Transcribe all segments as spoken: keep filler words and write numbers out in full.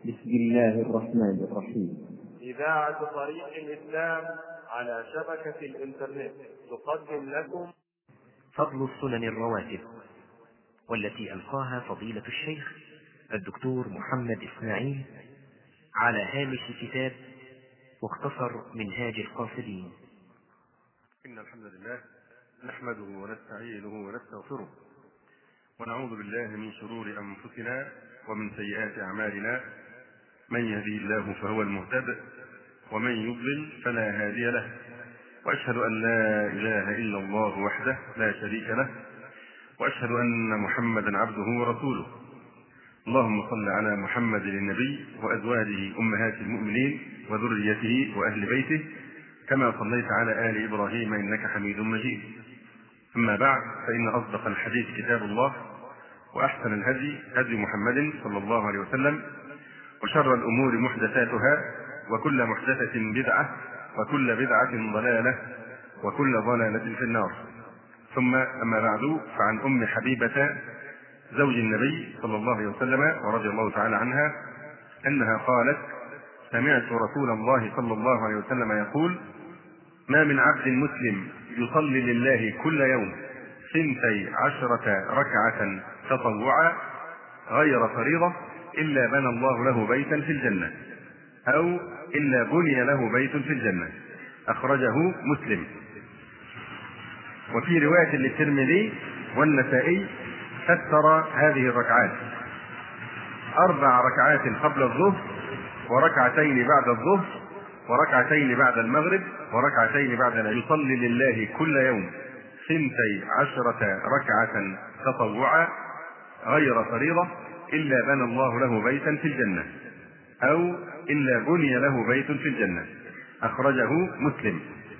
بسم الله الرحمن الرحيم. إذاعة طريق الإسلام على شبكة الإنترنت تقدم لكم فضل السنن الرواتب، والتي ألقاها فضيلة الشيخ الدكتور محمد إسماعيل على هامش كتاب مختصر منهاج القاصدين. إن الحمد لله نحمده ونستعينه ونستغفره، ونعوذ بالله من شرور أنفسنا ومن سيئات أعمالنا. من يهدي الله فهو المهتد، ومن يضلل فلا هادي له، وأشهد أن لا إله إلا الله وحده لا شريك له، وأشهد أن محمدا عبده ورسوله. اللهم صل على محمد النبي وأزواجه أمهات المؤمنين وذريته وأهل بيته كما صليت على آل إبراهيم إنك حميد مجيد. أما بعد، فإن أصدق الحديث كتاب الله، وأحسن الهدي هدي محمد صلى الله عليه وسلم، وشر الأمور محدثاتها، وكل محدثة بدعة، وكل بدعة ضلالة، وكل ضلالة في النار. ثم أما بعد، فعن أم حبيبة زوج النبي صلى الله عليه وسلم ورضي الله تعالى عنها أنها قالت: سمعت رسول الله صلى الله عليه وسلم يقول: ما من عبد مسلم يصلي لله كل يوم ثنتي عشرة ركعة تطوعا غير فريضة إلا بنى الله له بيتا في الجنة، أو إلا بني له بيت في الجنة. أخرجه مسلم. وفي رواية للترمذي والنسائي فسر هذه الركعات: أربع ركعات قبل الظهر، وركعتين بعد الظهر، وركعتين بعد المغرب، وركعتين بعد العشاء. يصلي لله كل يوم ثنتي عشرة ركعة تطوعا غير فريضة إلا بنى الله له بيتا في الجنة، أو إلا بني له بيت في الجنة. أخرجه مسلم.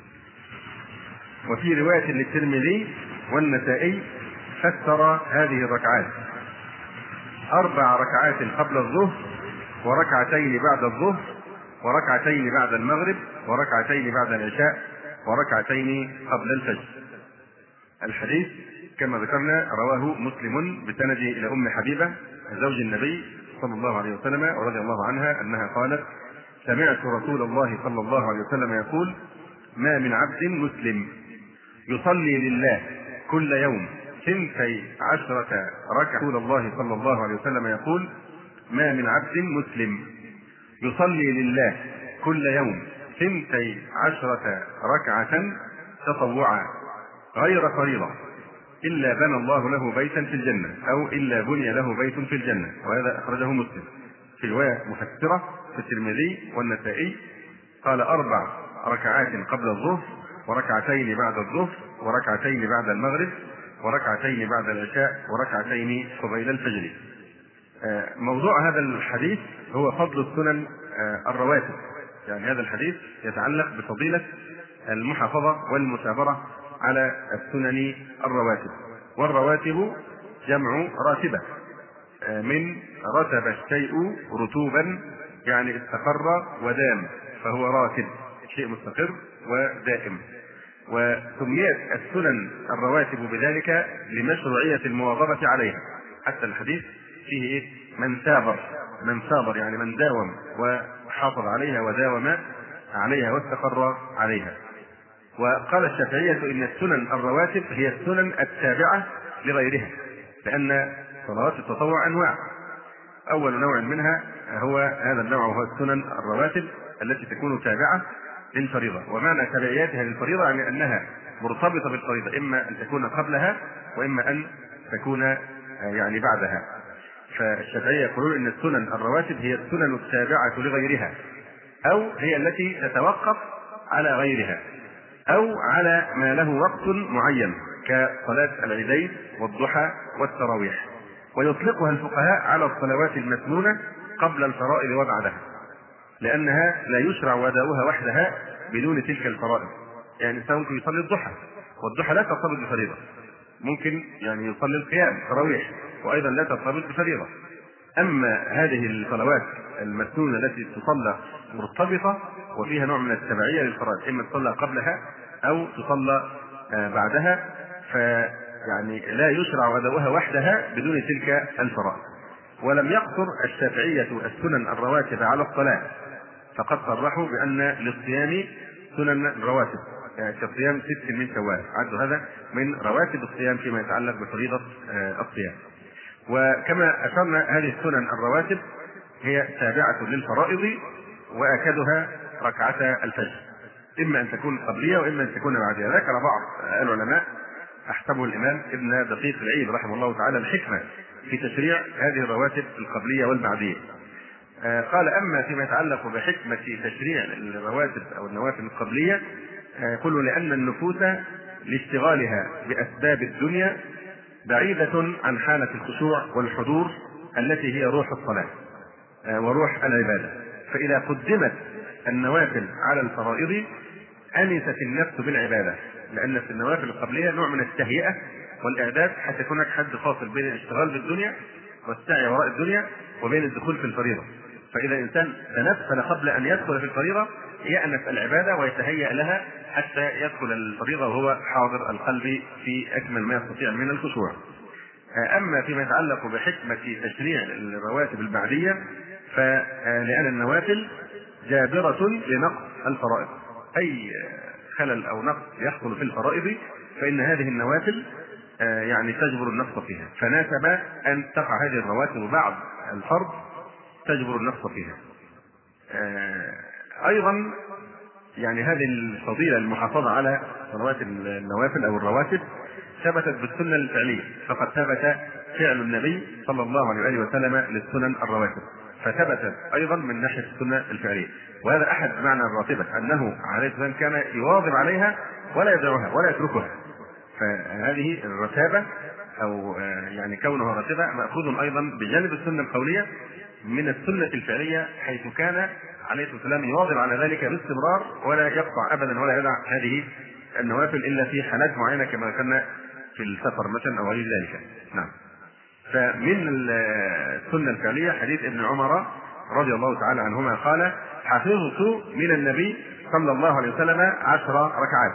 وفي رواية للترمذي والنسائي فسر هذه الركعات: أربع ركعات قبل الظهر، وركعتين بعد الظهر، وركعتين بعد المغرب، وركعتين بعد العشاء، وركعتين قبل الفجر. الحديث كما ذكرنا رواه مسلم بسنده إلى أم حبيبة زوج النبي صلى الله عليه وسلم ورضي الله عنها أنها قالت: سمعت رسول الله صلى الله عليه وسلم يقول: ما من عبد مسلم يصلي لله كل يوم ثنتي عشرة ركعة. رسول الله صلى الله عليه وسلم يقول: ما من عبد مسلم يصلي لله كل يوم ثنتي عشرة ركعة تطوعا غير فريضة إلا بنى الله له بيتا في الجنة، أو إلا بني له بيت في الجنة. وهذا أخرجه مسلم. في رواية مفسرة في الترمذي والنسائي قال: أربع ركعات قبل الظهر، وركعتين بعد الظهر، وركعتين بعد المغرب، وركعتين بعد العشاء، وركعتين قبيل الفجر. موضوع هذا الحديث هو فضل السنن الرواتب. يعني هذا الحديث يتعلق بفضيلة المحافظة والمثابرة على السنن الرواتب. والرواتب جمع راتبة، من رتب الشيء رتوبا، يعني استقر ودام، فهو راتب، شيء مستقر ودائم. وسميت السنن الرواتب بذلك لمشروعية المواظبة عليها. حتى الحديث فيه إيه؟ من ثابر، من ثابر يعني من داوم وحافظ عليها وداوم عليها واستقر عليها. وقال الشافعية إن السنن الرواتب هي السنن التابعة لغيرها، لأن صلوات التطوع أنواع. أول نوع منها هو هذا النوع، وهو السنن الرواتب التي تكون تابعة للفريضة. ومعنى تبعياتها للفريضة يعني أنها مرتبطة بالفريضة، إما أن تكون قبلها وإما أن تكون يعني بعدها. فالشافعية يقولون إن السنن الرواتب هي السنن التابعة لغيرها، أو هي التي تتوقف على غيرها، أو على ما له وقت معين كصلاة العيدين والضحى والتراويح. ويطلقها الفقهاء على الصلوات المسنونة قبل الفرائض وبعدها، لأنها لا يشرع وداؤها وحدها بدون تلك الفرائض. يعني الإنسان ممكن يصلي الضحى، والضحى لا ترتبط بفريضة. ممكن يعني يصلي القيام تراويح، وأيضا لا ترتبط بفريضة. أما هذه الصلوات المسنونة التي تصلى مرتبطة وفيها نوع من التبعية للفرائض، إما تصلى قبلها أو تصلى بعدها، فيعني لا يشرع وداؤها وحدها بدون تلك الفرائض. ولم يقصر الشافعية السنن الرواتب على الصلاة، فقد صرحوا بأن للصيام سنن رواتب كصيام ست من شوال، عدوا هذا من رواتب الصيام فيما يتعلق بفريضة الصيام. وكما أشرنا هذه السنن الرواتب هي تابعة للفرائض وأكدها ركعتا الفجر، إما أن تكون قبلية وإما أن تكون بعدية. ذكر بعض العلماء أحسبه الإمام ابن دقيق العيد رحمه الله تعالى الحكمة في تشريع هذه الرواتب القبلية والبعدية. قال أما فيما يتعلق بحكمة تشريع الرواتب أو النوافل القبلية، يقول لأن النفوس لاشتغالها بأسباب الدنيا بعيدة عن حالة الخشوع والحضور التي هي روح الصلاة وروح العبادة، فإذا قدمت النوافل على الفرائض أنست النفس بالعبادة، لأن في النوافل القبلية نوع من التهيئة والإعداد حتى يكون هناك حد فاصل بين الاشتغال بالدنيا والسعي وراء الدنيا وبين الدخول في الفريضة. فإذا الإنسان تنفل قبل أن يدخل في الفريضة يأنس العبادة ويتهيأ لها حتى يدخل الفريضة وهو حاضر القلب في أكمل ما يستطيع من الخشوع. أما فيما يتعلق بحكمة تشريع الرواتب البعدية، فلأن النوافل جابرة لنقص الفرائض، أي خلل أو نقص يحصل في الفرائض فإن هذه النوافل يعني تجبر النقص فيها، فناسب أن تقع هذه الرواتب بعد الفرض تجبر النقص فيها. أيضا يعني هذه الفضيلة المحافظة على صلوات النوافل أو الرواتب ثبتت بالسنة الفعلية، فقد ثبت فعل النبي صلى الله عليه وسلم للسنن الرواتب، فثبتت أيضا من ناحية السنة الفعلية. وهذا أحد معنى الراتبة، أنه عليه السلام كان يواظب عليها ولا يدعوها ولا يتركها. فهذه الرتابة أو يعني كونها راتبة مأخوذ أيضا بجانب السنة القولية من السنة الفعلية، حيث كان عليه الصلاة والسلام يواظب على ذلك باستمرار ولا يقطع أبدا ولا يدع هذه النوافل إلا في حالات معينة كما كنا في السفر مثلا أو غير ذلك. نعم. فمن السنة الفعلية حديث ابن عمر رضي الله تعالى عنهما قال: حفظت من النبي صلى الله عليه وسلم عشر ركعات،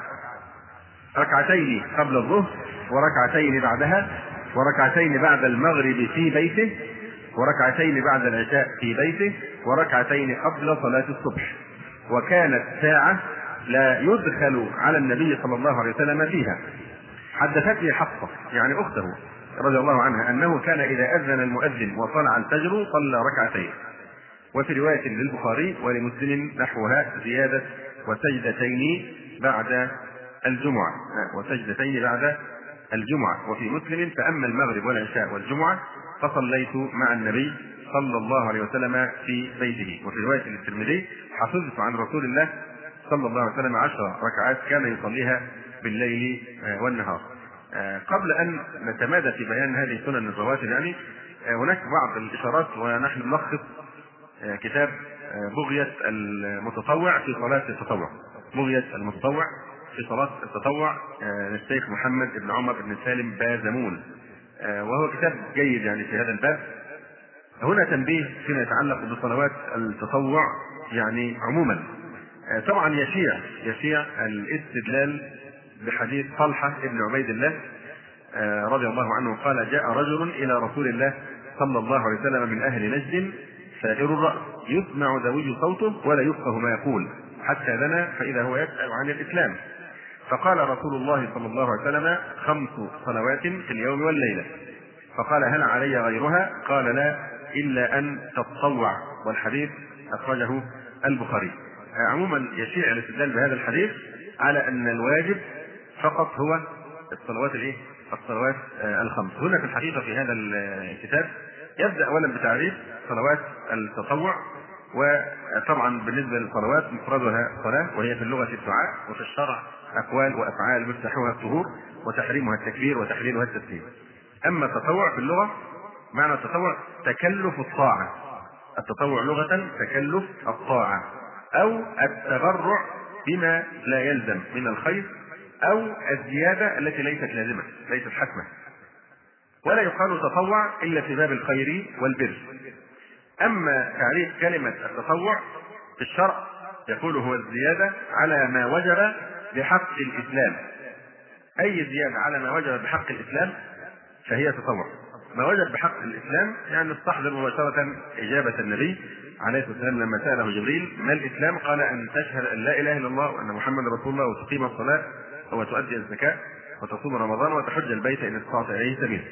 ركعتين قبل الظهر وركعتين بعدها وركعتين بعد المغرب في بيته وركعتين بعد العشاء في بيته وركعتين قبل صلاة الصبح، وكانت ساعة لا يدخل على النبي صلى الله عليه وسلم فيها. حدثتني حفصة يعني أخته رضي الله عنها أنه كان إذا أذن المؤذن وطلع الفجر صلى ركعتين. وفي رواية للبخاري ولمسلم نحوها زيادة: وسجدتين بعد الجمعة وسجدتين بعد الجمعة. وفي مسلم: فأما المغرب والعشاء والجمعة فصليت مع النبي صلى الله عليه وسلم في بيته. وفي رواية للترمذي: حفظت عن رسول الله صلى الله عليه وسلم عشر ركعات كان يصليها بالليل والنهار. قبل أن نتمادى في بيان هذه السنن الرواتب يعني هناك بعض الإشارات، ونحن نلخص كتاب بغية المتطوع في صلاة التطوع، بغية المتطوع في صلاة التطوع للشيخ محمد بن عمر بن سالم بازمون، وهو كتاب جيد يعني في هذا الباب. هنا تنبيه فيما يتعلق بصلوات التطوع يعني عموما. طبعا يشيع يشيع الاستدلال بحديث طلحة بن عبيد الله رضي الله عنه قال: جاء رجل إلى رسول الله صلى الله عليه وسلم من أهل نجد سائر الرأس يسمع ذوي صوته ولا يفقه ما يقول حتى دنا فإذا هو يسأل عن الإسلام، فقال رسول الله صلى الله عليه وسلم: خمس صلوات في اليوم والليلة. فقال: هل علي غيرها؟ قال: لا، إلا أن تتطوع. والحديث أخرجه البخاري. عموما يشيع الاستدلال بهذا الحديث على أن الواجب فقط هو الصلوات الايه؟ الصلوات الخمس. هنا في الحقيقة في هذا الكتاب يبدأ أولا بتعريف صلوات التطوع، وطبعا بالنسبة للصلوات مفردها صلاة، وهي في اللغة الدعاء، وفي الشرع أقوال وأفعال مفتاحها الطهور وتحريمها التكبير وتحليلها التسليم. أما التطوع في اللغة معنى التطوع تكلف الطاعة، التطوع لغة تكلف الطاعة أو التبرع بما لا يلزم من الخير أو الزيادة التي ليست لازمة ليست حتمة، ولا يقال تطوع إلا في باب الخير والبر. أما تعريف كلمة التطوع في الشرع يقول هو الزيادة على ما وجب بحق الإسلام، أي زيادة على ما وجب بحق الإسلام فهي تطوع. ما وجب بحق الإسلام يعني نستحضر مباشرة إجابة النبي عليه الصلاة والسلام لما سأله جبريل ما الإسلام؟ قال أن تشهد أن لا إله إلا الله وأن محمد رسول الله وتقيم الصلاة وتؤدي الزكاة وتصوم رمضان وتحج البيت إن استطعت إليه سبيلا.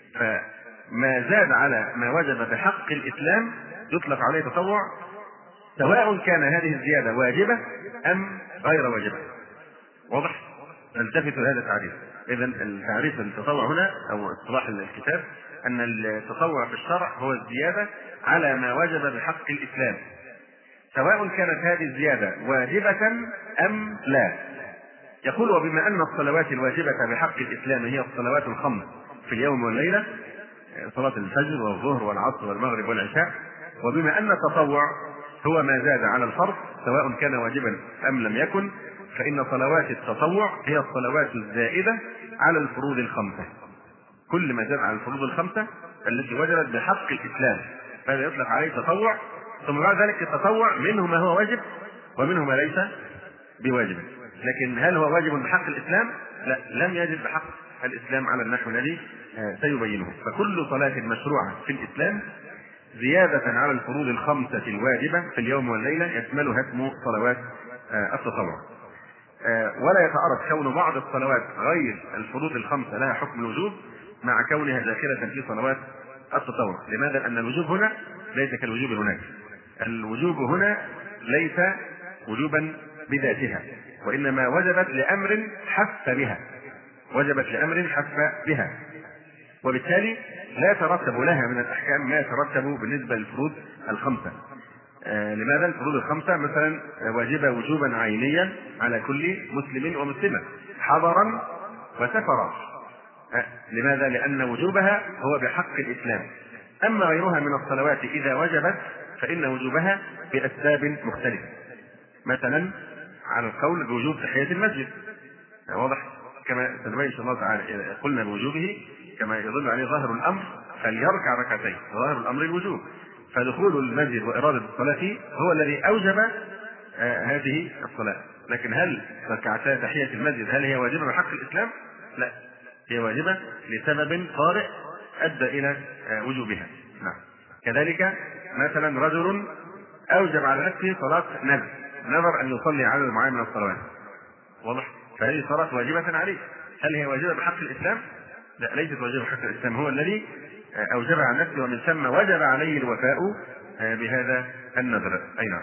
فما زاد على ما وجب بحق الإسلام يطلق عليه تطوع، سواء كان هذه الزيادة واجبة أم غير واجبة. واضح؟ نلتفت لهذا التعريف. إذن التعريف التطوع هنا أو اصطلاح الكتاب أن التطوع في الشرع هو الزيادة على ما وجب بحق الإسلام، سواء كانت هذه الزيادة واجبة أم لا. يقول وبما أن الصلوات الواجبة بحق الإسلام هي الصلوات الخمس في اليوم والليلة، صلاة الفجر والظهر والعصر والمغرب والعشاء، وبما أن التطوع هو ما زاد على الفرض سواء كان واجبا أم لم يكن، فإن صلوات التطوع هي الصلوات الزائدة على الفروض الخمسة. كل ما زاد على الفروض الخمسة التي وجبت بحق الإسلام فهذا يطلق عليه تطوع. ثم بعد ذلك التطوع منه ما هو واجب ومنه ما ليس بواجب. لكن هل هو واجب بحق الإسلام؟ لا، لم يجب بحق الإسلام على النحو الذي سيبينه. فكل صلاة مشروعة في الإسلام زيادة على الفروض الخمسة الواجبة في اليوم والليلة يشملها اسم صلوات التطوع. ولا يتعارض كون بعض الصلوات غير الفروض الخمسة لها حكم الوجوب مع كونها داخلة في صلوات التطوع. لماذا؟ لأن الوجوب هنا ليس كالوجوب هناك. الوجوب هنا ليس وجوبا بذاتها، وإنما وجبت لأمر حث بها، وجبت لأمر حث بها، وبالتالي لا يترتب لها من الأحكام ما يترتب بالنسبة للفروض الخمسة. آه لماذا؟ الفروض الخمسة مثلا واجبة وجوبا عينيا على كل مسلم ومسلمة حضرا وسفرا. آه لماذا؟ لأن وجوبها هو بحق الإسلام. أما غيرها من الصلوات إذا وجبت فإن وجوبها بأسباب مختلفة، مثلا على القول بوجوب تحية المسجد، واضح كما سنبين إن شاء الله تعالى. قلنا بوجوبه كما يدل عليه ظاهر الأمر فليركع ركعتين، ظاهر الأمر الوجوب، فدخول المسجد وإرادة الصلاة فيه هو الذي أوجب آه هذه الصلاة. لكن هل ركعتا تحية المسجد هل هي واجبة بحق الإسلام؟ لا، هي واجبة لسبب طارئ أدى إلى آه وجوبها. نعم. كذلك مثلا رجل أوجب على نفسه صلاة نذر، نذر أن يصلي عدد معين من الصلوات، واضح؟ فهذه صلاة واجبة عليه. هل هي واجبة بحق الإسلام؟ لا، ليست واجبة بحق الإسلام، هو الذي أوجبها عن نفسه ومن ثم وجب عليه الوفاء بهذا النذر. أي نعم.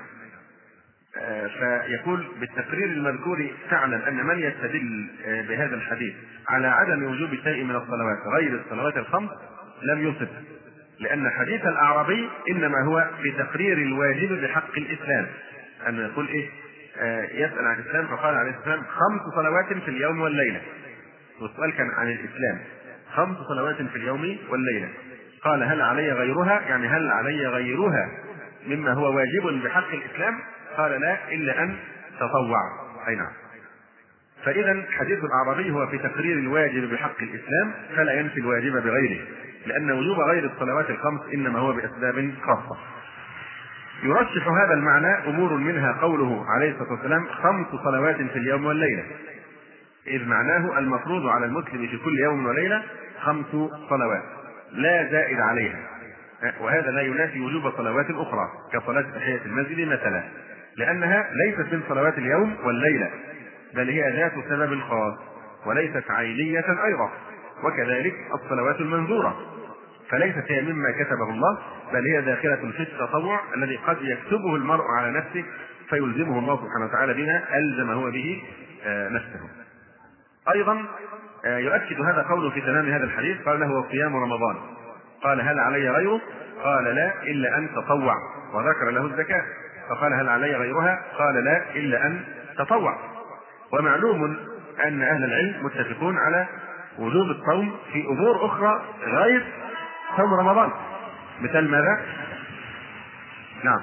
فيقول بالتقرير المذكور تعلم أن من يستدل بهذا الحديث على عدم وجوب شيء من الصلوات غير الصلوات الخمس لم يصب، لأن حديث الأعرابي إنما هو بتقرير الواجب بحق الإسلام. أن يقول إيه؟ يسأل عن الإسلام فقال عليه السلام خمس صلوات في اليوم والليلة، والسؤال كان عن الإسلام خمس صلوات في اليوم والليلة. قال هل علي غيرها؟ يعني هل علي غيرها مما هو واجب بحق الإسلام؟ قال لا، إلا أن تطوع. أي نعم. فإذا حديث الأعرابي هو في تقرير الواجب بحق الإسلام فلا ينفي الواجب بغيره، لأن وجوب غير الصلوات الخمس إنما هو بأسباب خاصة. يرشح هذا المعنى أمور منها قوله عليه الصلاة والسلام خمس صلوات في اليوم والليلة، إذ معناه المفروض على المسلم في كل يوم وليلة خمس صلوات لا زائد عليها، وهذا لا ينافي وجوب صلوات أخرى كصلاة تحية المسجد مثلا، لأنها ليست من صلوات اليوم والليلة بل هي ذات سبب خاص وليست عينية أيضا. وكذلك الصلوات المنذورة فليست هي مما كتبه الله بل هي داخلة في التطوع الذي قد يكتبه المرء على نفسه فيلزمه الله سبحانه وتعالى بما ألزم هو به نفسه. أيضا يؤكد هذا قوله في تمام هذا الحديث قال له صيام رمضان، قال هل علي غيره؟ قال لا، إلا أن تطوع، وذكر له الزكاة فقال هل علي غيرها؟ قال لا، إلا أن تطوع. ومعلوم أن أهل العلم متفقون على وجوب الصوم في أمور أخرى غير صوم رمضان. مثل ماذا؟ نعم،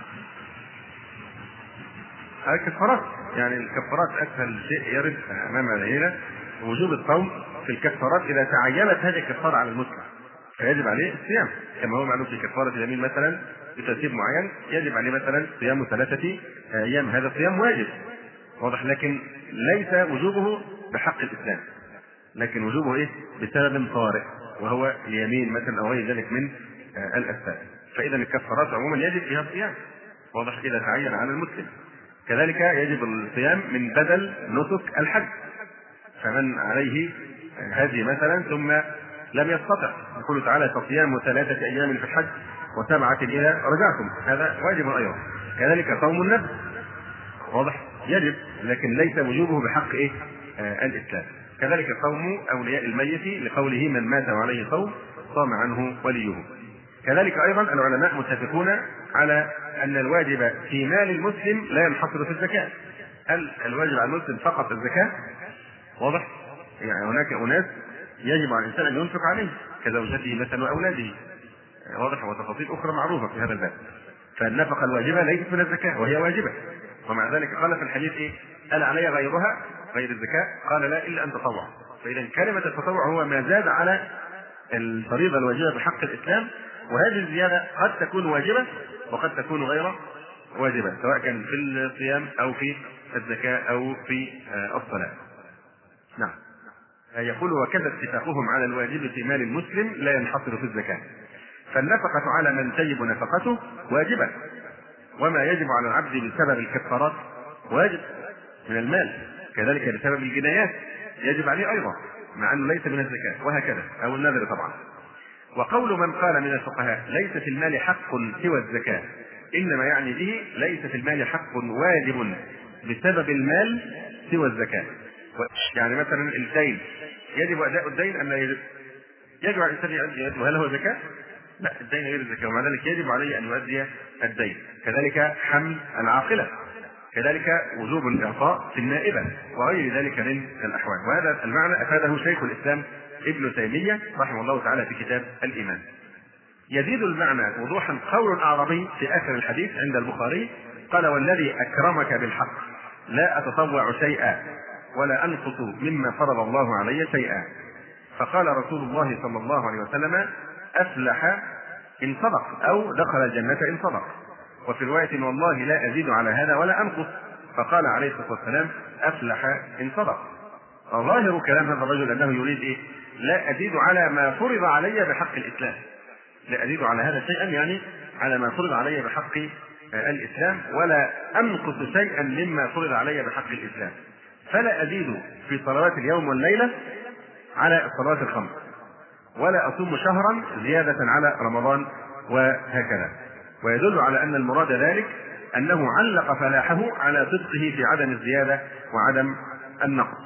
الكفارات، يعني الكفارات أسهل شيء يرد أمام العيلة وجوب الصوم في الكفارات إذا تعينت هذه الكفارة على المسلم فيجب عليه الصيام، كما هو معلوم في كفارة اليمين مثلا بترتيب معين يجب عليه مثلا صيام ثلاثة أيام، هذا صيام واجب واضح، لكن ليس وجوبه بحق الإسلام، لكن وجوبه إيه؟ بسبب طارئ. وهو اليمين مثلا أو غير ذلك من الأسباب. فإذا الكفارات عموما يجب فيها الصيام، واضح إذا تعين على المسلم. كذلك يجب الصيام من بدل نسك الحج، فمن عليه هذه مثلا ثم لم يستطع، يقول تعالى فصيام ثلاثة أيام في الحج وسبعة إذا رجعتم، هذا واجب أيضا. كذلك صوم النذر واضح يجب، لكن ليس وجوبه بحق إيه؟ آه الإسلام. كذلك صوم أولياء الميت لقوله من مات وعليه صوم صام عنه وليه. كذلك أيضا العلماء متفقون على أن الواجب في مال المسلم لا ينحصر في الزكاة. هل الواجب على المسلم فقط الزكاة؟ واضح؟ يعني هناك أناس يجب على الإنسان أن ينفق عليه كزوجته مثلا وأولاده، واضح، وتفاصيل أخرى معروفة في هذا الباب. فالنفقة الواجبة ليست من الزكاة وهي واجبة، ومع ذلك قال في الحديث إيه؟ هل علي غيرها غير الزكاة؟ قال لا إلا أن تطوع. فإذا كلمة التطوع هو ما زاد على الفريضة الواجبة بحق الإسلام، وهذه الزيادة قد تكون واجبة وقد تكون غير واجبة، سواء كان في الصيام أو في الزكاة أو في الصلاة. نعم. يقول وكذا اتفاقهم على الواجب في مال المسلم لا ينحصر في الزكاة. فالنفقة على من تجب نفقته واجبة، وما يجب على العبد بسبب الكفارات واجب من المال، كذلك بسبب الجنايات يجب عليه أيضا مع أنه ليس من الزكاة، وهكذا أو النذر طبعا. وقول من قال من الفقهاء ليس في المال حق سوى الزكاة إنما يعني به ليس في المال حق واجب بسبب المال سوى الزكاة. يعني مثلا الدين يجب أداء الدين أم لا يجب؟ يجب على الإنسان أن يؤدي، وهل هو زكاة؟ لا، الدين غير الزكاة، ومع ذلك يجب عليه أن يؤدي الدين. كذلك حمل العاقلة، كذلك وجوب الإعطاء في النائبة وغير ذلك من الأحوال. وهذا المعنى أفاده شيخ الإسلام ابن تيمية رحمه الله تعالى في كتاب الإيمان. يزيد المعنى وضوحا قول أعرابي في آخر الحديث عند البخاري قال والذي أكرمك بالحق لا أتطوع شيئا ولا أنقص مما فرض الله علي شيئا. فقال رسول الله صلى الله عليه وسلم أفلح إن صدق أو دخل الجنة إن صدق. وفي رواية والله لا أزيد على هذا ولا أنقص. فقال عليه الصلاة والسلام أفلح إن صدق. ظاهر كلام هذا الرجل أنه يريد إيه؟ لا أزيد على ما فرض علي بحق الإسلام، لا أزيد على هذا شيئا يعني على ما فرض علي بحق الإسلام، ولا أنقص شيئا مما فرض علي بحق الإسلام. فلا أزيد في صلوات اليوم والليلة على الصلوات الخمس، ولا أصوم شهرا زيادة على رمضان، وهكذا. ويدل على أن المراد ذلك أنه علق فلاحه على صدقه في عدم الزيادة وعدم النقص.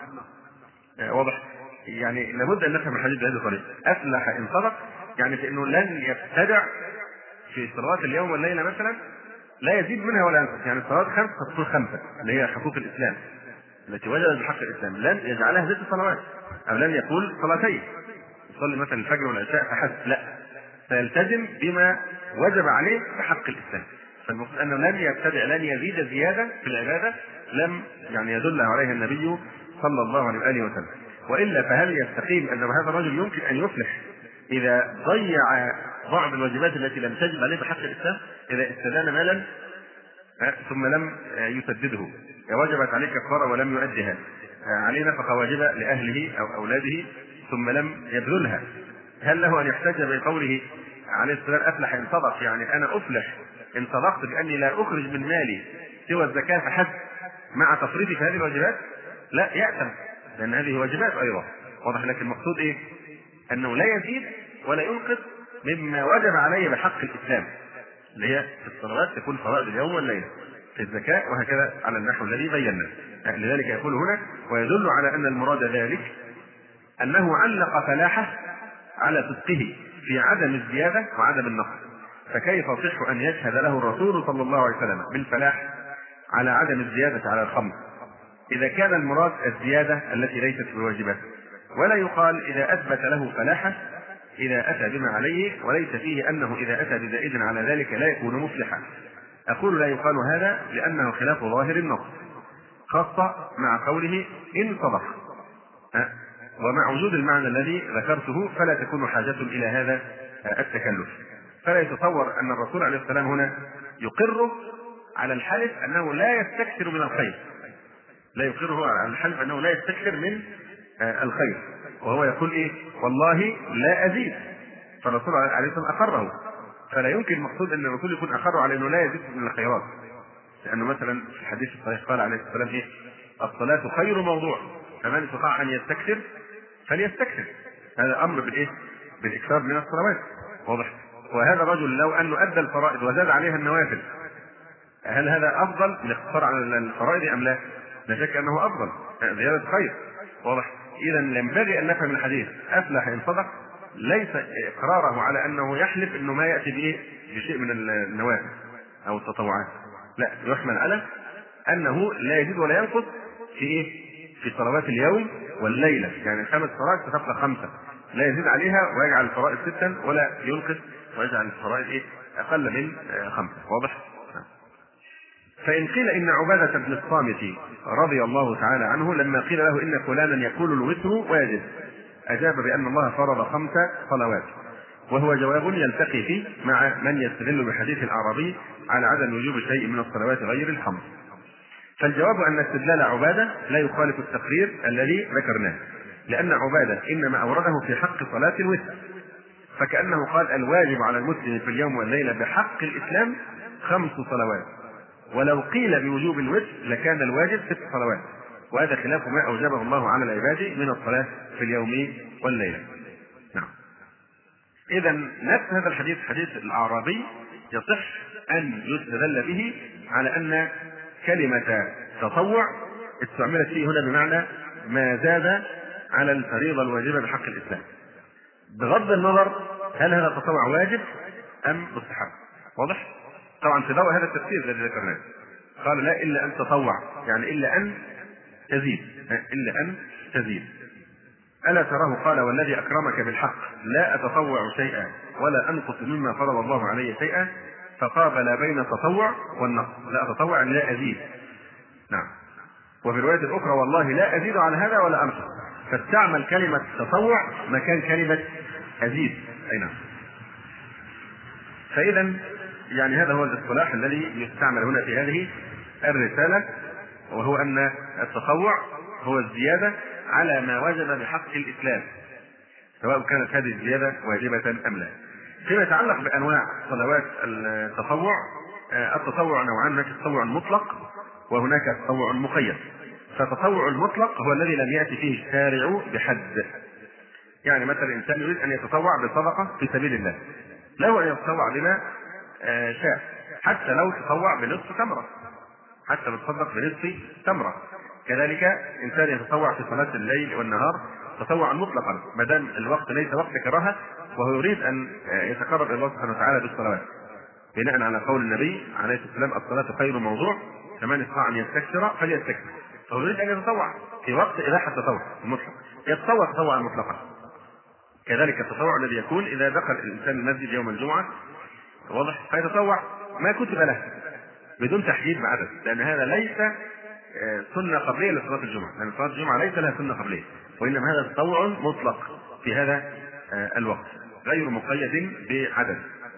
واضح؟ يعني لابد أن نفهم الحديث بهذه الطريقة. أفلح إن صدق يعني في أنه لن يبتدع في صلوات اليوم والليلة مثلا، لا يزيد منها ولا ينقص. يعني الصلوات خمس تكون خمسة اللي هي حقوق الإسلام التي وجدت بحق الإسلام، لن يجعلها ست صلوات، أو لن يقول صلاتين يصلي مثلا الفجر والعشاء فحسب، لا، سيلتزم بما وجب عليه بحق الإسلام. فالمقصود أنه لن يبتدع، لن يزيد زيادة في العبادة لم يعني يدل عليها النبي صلى الله عليه وآله وسلم. وإلا فهل يستقيم أن هذا الرجل يمكن أن يفلح إذا ضيع بعض الواجبات التي لم تجب عليه بحق الإسلام؟ إذا استدان مالا ثم لم يسدده، وجبت عليه كفارة ولم يؤدها، عليه نفقة واجبة لأهله أو أولاده ثم لم يبذلها، هل له أن يحتج بقوله عليه السلام أفلح إن صدق؟ يعني أنا أفلح إن صدقت بأني لا أخرج من مالي سوى الزكاة فحسب مع تفريطي في هذه الواجبات؟ لا، يأثم، لأن هذه واجبات أيضا. واضح؟ لكن المقصود إيه؟ أنه لا يزيد ولا ينقص مما وجب عليه بحق الإسلام، اللي هي في الصلوات تكون فرائض اليوم والليلة، في الزكاة وهكذا على النحو الذي بينا. لذلك يقول هنا ويدل على أن المراد ذلك أنه علق فلاحه على صدقه في عدم الزيادة وعدم النقص. فكيف يصح أن يشهد له الرسول صلى الله عليه وسلم بالفلاح على عدم الزيادة على الخمس إذا كان المراد الزيادة التي ليست في الواجبات؟ ولا يقال إذا أثبت له فلاحه إذا أتى بما عليه، وليس فيه أنه إذا أتى بزائد على ذلك لا يكون مفلحا. أقول لا يقال هذا لأنه خلاف ظاهر النص، خاصة مع قوله إن صدق، ومع وجود المعنى الذي ذكرته فلا تكون حاجة إلى هذا التكلف. فلا يتصور أن الرسول عليه السلام هنا يقر على الحلف أنه لا يستكثر من الخير، لا يقره على الحلف أنه لا يستكثر من الخير، وهو يقول ايه؟ والله لا ازيد. فالرسول عليه الصلاه والسلام اقره، فلا يمكن المقصود ان الرسول يكون اقره على انه لا يزيد من الخيرات، لانه مثلا في الحديث الصحيح قال عليه الصلاه والسلام ايه؟ الصلاه خير موضوع، فمن استطاع ان يستكثر فليستكثر. هذا امر بالايه؟ بالاكثار من الصلوات، واضح؟ وهذا الرجل لو انه ادى الفرائض وزاد عليها النوافل، هل هذا افضل من الاقتصار على الفرائض ام لا؟ لا شك انه افضل، زياده خير، واضح؟ اذا ينبغي ان نفهم الحديث افلح ان صدق ليس اقراره على انه يحلف انه ما ياتي بايه؟ بشيء من النوافل او التطوعات، لا، يحمل على انه لا يزيد ولا ينقص في ايه؟ في صلوات اليوم والليله، يعني خمس صلوات تتبقى خمسه، لا يزيد عليها ويجعل الفرائض ستا، ولا ينقص ويجعل الفرائض ايه؟ اقل من خمسه، واضح؟ فإن قيل إن عبادة بن الصامت رضي الله تعالى عنه لما قيل له إن فلانا يقول الوتر واجب، أجاب بأن الله فرض خمس صلوات، وهو جواب يلتقي فيه مع من يستدل بحديث الأعرابي على عدم وجوب شيء من الصلوات غير الخمس. فالجواب أن استدلال عبادة لا يخالف التقرير الذي ذكرناه، لأن عبادة إنما أورده في حق صلاة الوتر، فكأنه قال الواجب على المسلم في اليوم والليلة بحق الإسلام خمس صلوات، ولو قيل بوجوب الوتر لكان الواجب ست صلوات، وهذا خلاف ما أوجبه الله على العباد من الصلاة في اليوم والليلة. نعم. إذا نفس هذا الحديث حديث الأعرابي يصح أن يستدل به على أن كلمة تطوع استعملت فيه هنا بمعنى ما زاد على الفريضة الواجبة بحق الإسلام، بغض النظر هل هذا التطوع واجب أم مستحب، واضح؟ طبعا في ضوء هذا التفسير الذي ذكرناه قال لا إلا أن تطوع، يعني إلا أن تزيد، إلا أن تزيد. ألا تراه قال والذي أكرمك بالحق لا أتطوع شيئا ولا أنقص مما فرض الله علي شيئا، فقابل بين التطوع والنقص، لا أتطوع لا أزيد. نعم. وفي الرواية الأخرى والله لا أزيد على هذا ولا أنقص، فاستعمل كلمة تطوع مكان كلمة أزيد. أي نعم. فإذا يعني هذا هو الاصطلاح الذي يستعمل هنا في هذه الرسالة، وهو أن التطوع هو الزيادة على ما وجب بحق الإسلام، سواء كانت هذه الزيادة واجبة أم لا. فيما يتعلق بأنواع صلوات التطوع، التطوع نوعان، هناك التطوع المطلق وهناك التطوع المقيد. فالتطوع المطلق هو الذي لم يأتي فيه الشارع بحد، يعني مثلا الإنسان يريد أن يتطوع بصدقة في سبيل الله، له أن يتطوع بما شاء، حتى لو تطوع بنصف تمرة، حتى يتصدق بنصف تمرة. كذلك إنسان يتطوع في صلاة الليل والنهار تطوعا مطلقا ما دام الوقت ليس وقت كراهة، وهو يريد أن يتقرب إلى الله سبحانه وتعالى بالصلوات، بناء على قول النبي عليه الصلاة والسلام الصلاة خير موضوع، فمن استطاع أن يستكثر فليستكثر. فهو يريد أن يتطوع في وقت إباحة التطوع المطلق، يتطوع تطوعا مطلقا. كذلك التطوع الذي يكون إذا دخل الإنسان المسجد يوم الجمعة، واضح، فيتطوع ما كتب له بدون تحديد بعدد، لأن هذا ليس سنة قبلية لصلاة الجمعة، لأن صلاة الجمعة ليس لها سنة قبلية، وإنما هذا تطوع مطلق في هذا الوقت غير مقيد بعدد.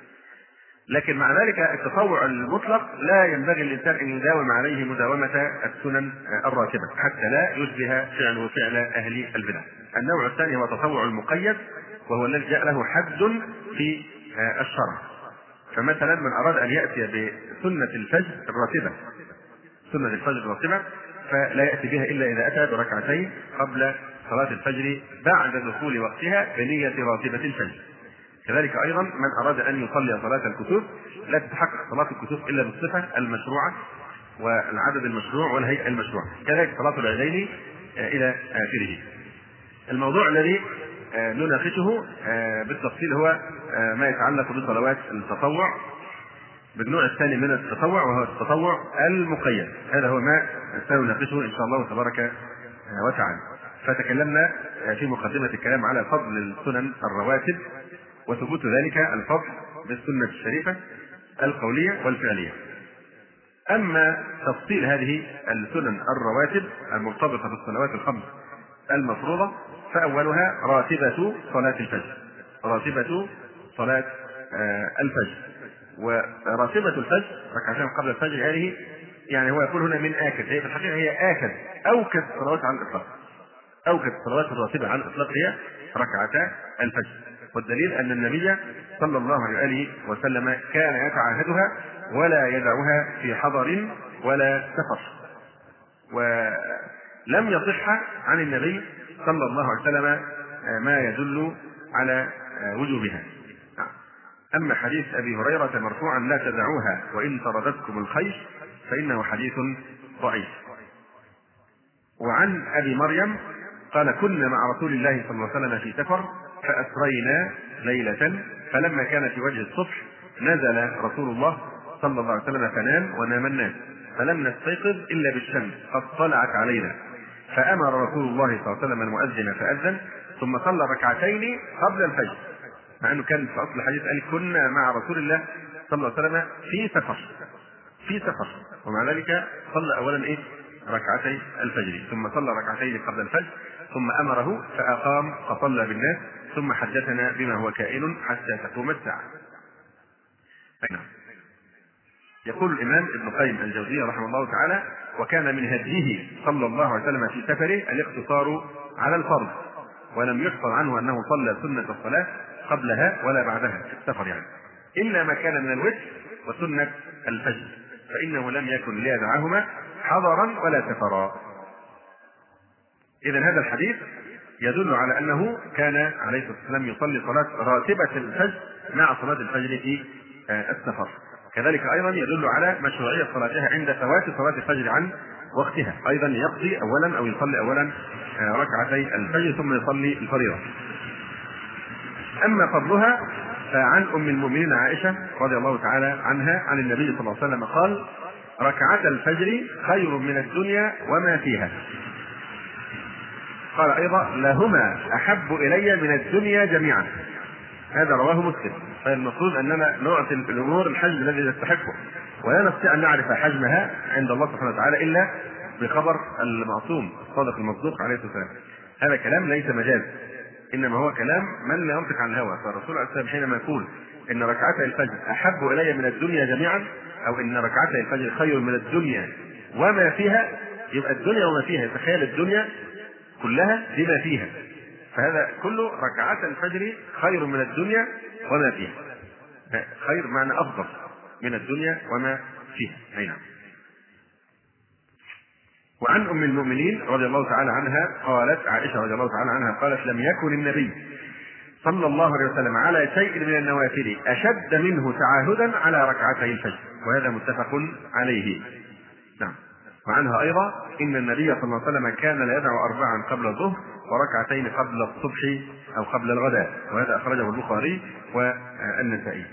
لكن مع ذلك التطوع المطلق لا ينبغي الإنسان أن يداوم عليه مداومة السنن الراتبة حتى لا يشبه فعله فعل أهل البدع. النوع الثاني هو التطوع المقيد، وهو الذي جاء له حد في الشرع. فمثلا من أراد أن يأتي بسنة الفجر الراتبة، سنة الفجر الراتبة، فلا يأتي بها إلا إذا أتى بركعتين قبل صلاة الفجر بعد دخول وقتها بنية راتبة الفجر. كذلك أيضا من أراد أن يصلي صلاة الكسوف لا تتحقق صلاة الكسوف إلا بالصفة المشروعة والعدد المشروع والهيئة المشروعة. كذلك صلاة العيدين إلى آخره. الموضوع الذي نناقشه بالتفصيل هو ما يتعلق بصلوات التطوع بالنوع الثاني من التطوع، وهو التطوع المقيد. هذا هو ما سنناقشه إن شاء الله تبارك وتعالى. فتكلمنا في مقدمة الكلام على فضل السنن الرواتب وثبوت ذلك الفضل بالسنة الشريفة القولية والفعلية. أما تفصيل هذه السنن الرواتب المرتبطة بالصلوات الخمس المفروضة، فأولها راتبة صلاة الفجر، راتبة صلاة الفجر. وراتبة الفجر ركعتين قبل الفجر هذه يعني هو يقول هنا من آكد، هي في الحقيقة هي آكد أوكد الصلوات على الإطلاق، أوكد الصلوات الراتبة على الإطلاق هي ركعتا الفجر. والدليل أن النبي صلى الله عليه وسلم كان يتعاهدها ولا يدعها في حضر ولا سفر، ولم يصح عن النبي صلى الله عليه وسلم ما يدل على وجوبها. أما حديث أبي هريرة مرفوعا لا تدعوها وإن طردتكم الخيش فإنه حديث ضعيف. وعن أبي مريم قال كنا مع رسول الله صلى الله عليه وسلم في سفر فأسرينا ليلة فلما كان في وجه الصبح نزل رسول الله صلى الله عليه وسلم فنام ونام الناس فلم نستيقظ إلا بالشمس قد طلعت علينا فأمر رسول الله صلى الله عليه وسلم المؤذن فأذن ثم صلى ركعتين قبل الفجر، مع أنه كان في أصل الحديث قال كنا مع رسول الله صلى الله عليه وسلم في سفر في سفر ومع ذلك صلى أولا إيه ركعتي الفجر ثم صلى ركعتين قبل الفجر ثم أمره فأقام فصلى بالناس ثم حدثنا بما هو كائن حتى تقوم الساعة. يقول الإمام ابن قيم الجوزية رحمه الله تعالى وكان من هديه صلى الله عليه وسلم في سفره الاقتصار على الفرض ولم يحفظ عنه أنه صلى سنة الصلاة قبلها ولا بعدها في السفر يعني إلا ما كان من الوتر وسنة الفجر فإنه لم يكن ليدعهما حضرا ولا سفرا. إذن هذا الحديث يدل على أنه كان عليه الصلاة والسلام يصلي صلاة راتبة الفجر مع صلاة الفجر في السفر. كذلك أيضا يدل على مشروعية صلاتها عند فوات صلاة الفجر عن وقتها، أيضا يقضي أولا أو يصلي أولا ركعتي الفجر ثم يصلي الفريضة. أما فضلها فعن أم المؤمنين عائشة رضي الله تعالى عنها عن النبي صلى الله عليه وسلم قال ركعتا الفجر خير من الدنيا وما فيها. قال أيضا لهما أحب إلي من الدنيا جميعا. هذا رواه مسلم. فالمفروض أننا نعطي الأمور الحجم الذي يستحقه ولا نستطيع أن نعرف حجمها عند الله سبحانه وتعالى إلا بخبر المعصوم الصادق المصدوق عليه الصلاة والسلام. هذا كلام ليس مجاز إنما هو كلام من لا ينطق عن الهوى. فالرسول عليه الصلاة والسلام حينما يقول إن ركعتي الفجر أحب إلي من الدنيا جميعا أو إن ركعتي الفجر خير من الدنيا وما فيها، يبقى الدنيا وما فيها يتخيل الدنيا كلها بما فيها، فهذا كله ركعات الفجر خير من الدنيا وما فيها. خير معنى أفضل من الدنيا وما فيها. أي نعم. وعن أم المؤمنين رضي الله تعالى عنها قالت عائشة رضي الله تعالى عنها قالت لم يكن النبي صلى الله عليه وسلم على شيء من النوافل أشد منه تعاهدا على ركعتي الفجر، وهذا متفق عليه. نعم. وعنها أيضا إن النبي صلى الله عليه وسلم كان لا يدعو أربعا قبل الظهر وركعتين قبل الصبح أو قبل الغداء، وهذا أخرجه البخاري والنسائي.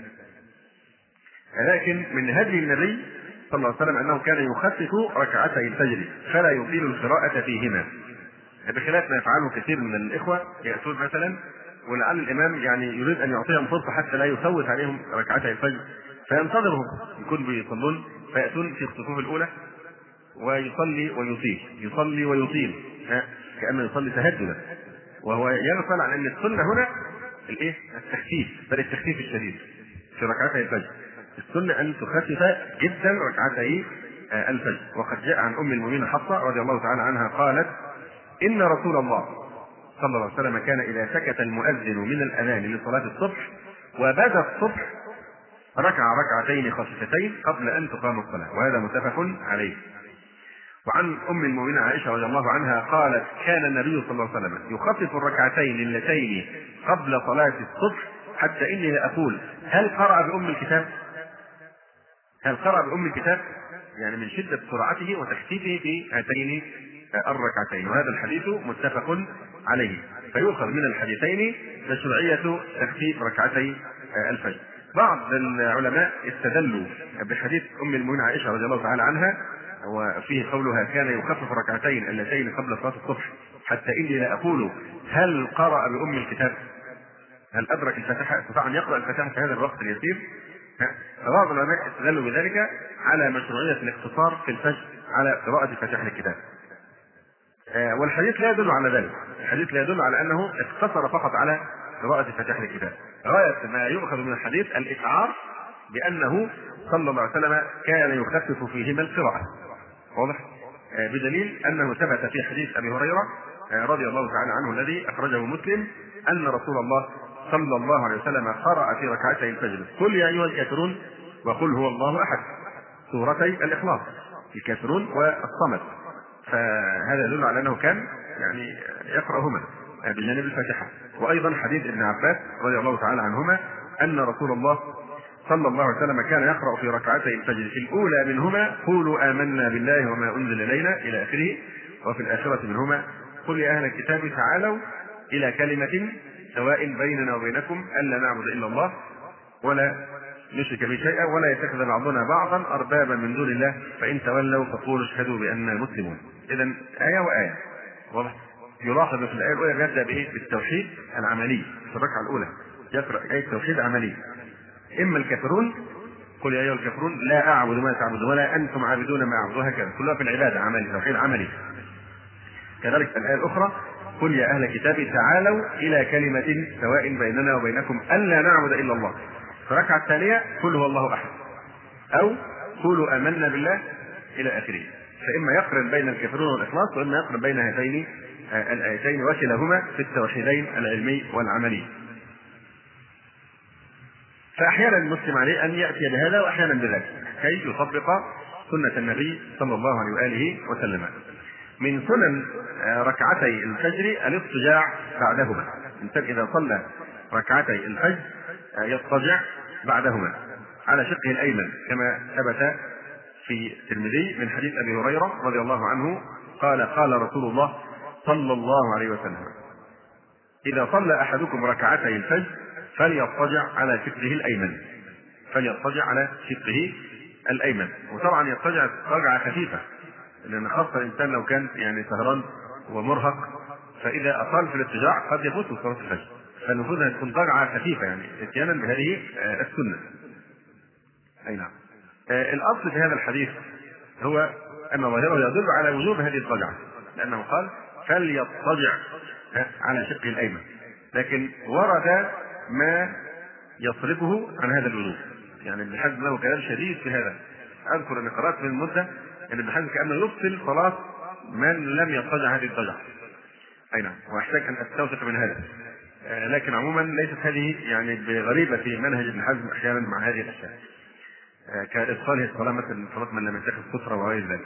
لكن من هدي النبي صلى الله عليه وسلم أنه كان يخفف ركعتي الفجر فلا يطيل القراءة فيهما، بخلاف ما يفعله كثير من الإخوة يأتون مثلا ولعل الإمام يعني يريد أن يعطيهم فرصة حتى لا يفوت عليهم ركعتي الفجر فينتظرهم يكون بيصلون فيأتون في الصفوف الأولى ويصلي ويطيل يصلي ويطيل كأنه يصلي تهجدا، وهو يغفل عن أن السنة هنا الإيه؟ التخفيف، بل التخفيف الشديد في ركعتي الفجر. السنة أن تخفف جدا ركعتي الفجر. وقد جاء عن أم المؤمنين حفصة رضي الله تعالى عنها قالت إن رسول الله صلى الله عليه وسلم كان إذا سكت المؤذن من الأذان لصلاة الصبح وبدا الصبح ركع ركعتين خفيفتين قبل أن تقام الصلاة، وهذا متفق عليه. وعن أم المؤمنين عائشة رضي الله عنها قالت كان النبي صلى الله عليه وسلم يخفف الركعتين اللتين قبل صلاة الصبح حتى إني لأقول هل قرأ بأم الكتاب؟ هل قرأ بأم الكتاب؟ يعني من شدة سرعته وتخفيفه في هاتين الركعتين، وهذا الحديث متفق عليه. فيؤخذ من الحديثين مشروعية تخفيف ركعتي الفجر. بعض العلماء استدلوا بحديث أم المؤمنين عائشة رضي الله تعالى عنها وفيه قولها كان يخفف ركعتين اللتين قبل صلاة الصبح حتى إني لا أقول هل قرأ بأم الكتاب؟ هل أدرك الفاتحة؟ استطاع أن يقرأ الفاتحة في هذا الوقت اليسير؟ فبعض العلماء استدلوا بذلك على مشروعية الاقتصار في الفجر على قراءة فاتحة الكتاب، والحديث لا يدل على ذلك. الحديث لا يدل على أنه اقتصر فقط على قراءة فاتحة الكتاب. غاية ما يؤخذ من الحديث الإشعار بأنه صلى الله عليه وسلم كان يخفف فيهما القراءة، واضح؟ بدليل أنه ثبت في حديث أبي هريرة رضي الله تعالى عنه الذي أخرجه مسلم أن رسول الله صلى الله عليه وسلم قرأ في ركعتي الفجر قل يا أيها الكافرون وقل هو الله أحد، سورتي الإخلاص، الكافرون والصمد. فهذا يدل على أنه كان يعني يقرأهما بجانب الفاتحة. وأيضا حديث ابن عباس رضي الله تعالى عنهما أن رسول الله صلى الله عليه وسلم كان يقرأ في ركعتي الفجر في الأولى منهما قولوا آمنا بالله وما أنزل إلينا إلى آخره، وفي الآخرة منهما قل يا أهل الكتاب تعالوا إلى كلمة سواء بيننا وبينكم ألا نعبد إلا الله ولا نشرك به شيئا ولا يتخذ بعضنا بعضا أربابا من دون الله فإن تولوا فقولوا اشهدوا بأننا مسلمون. إذن آية وآية واضح. يلاحظ في الآية الأولى بيبدأ بإيه؟ بالتوحيد العملي في الركعة الأولى، يقرأ آية توحيد عملي، إما الكافرون قل يا أيها الكافرون لا أعبد ما تعبدون ولا أنتم عابدون ما أعبد، وهكذا كلها في العبادة عملي، توحيد عملي. كذلك الآية الأخرى قل يا أهل الكتاب تعالوا إلى كلمة سواء بيننا وبينكم ألا نعبد إلا الله. في الركعة الثانية قل هو الله أحد أو قولوا آمنا بالله إلى آخره. فإما يقرن بين الكافرون والإخلاص وإما يقرن بين هاتين الآيتين وكلاهما في التوحيدين العلمي والعملي. فأحيانا المسلم عليه أن يأتي بهذا وأحيانا بذلك كي يطبق سنة النبي صلى الله عليه وآله وسلم. من سنن ركعتي الفجر الاضطجاع بعدهما، الإنسان إذا صلى ركعتي الفجر يضطجع بعدهما على شقه الأيمن كما ثبت في الترمذي من حديث أبي هريرة رضي الله عنه قال قال رسول الله صلى الله عليه وسلم إذا صلى أحدكم ركعتي الفجر فليضطجع على شقه الأيمن، فليضطجع على شقه الأيمن. وطبعا يضطجع رجعة خفيفة، لأن خاصة الإنسان لو كان يعني سهران ومرهق فإذا أطال في الاضطجاع قد يفوته صلاة الفجر، فالمفروض أن تكون رجعة خفيفة يعني اتيانا بهذه السنة. أي نعم. الأصل في هذا الحديث هو أن ظاهره يدل على وجوب هذه الرجعة، لأنه قال فليضطجع على شقه الأيمن، لكن ورد ما يصرفه عن هذا الوجوب. يعني ابن حزم له كلام شديد في هذا. أذكر أن قرأت من المدة أن ابن حزم كأنه يفصل صلاة من لم يضطجع هذه الضجعة. أي نعم. وأحتاج أن أستوثق من هذا، لكن عموما ليست هذه يعني بغريبة في منهج ابن حزم أحيانا مع هذه الأشياء كإدخاله الصلاة مثلا صلاة من لم يتخذ سترة وغير ذلك.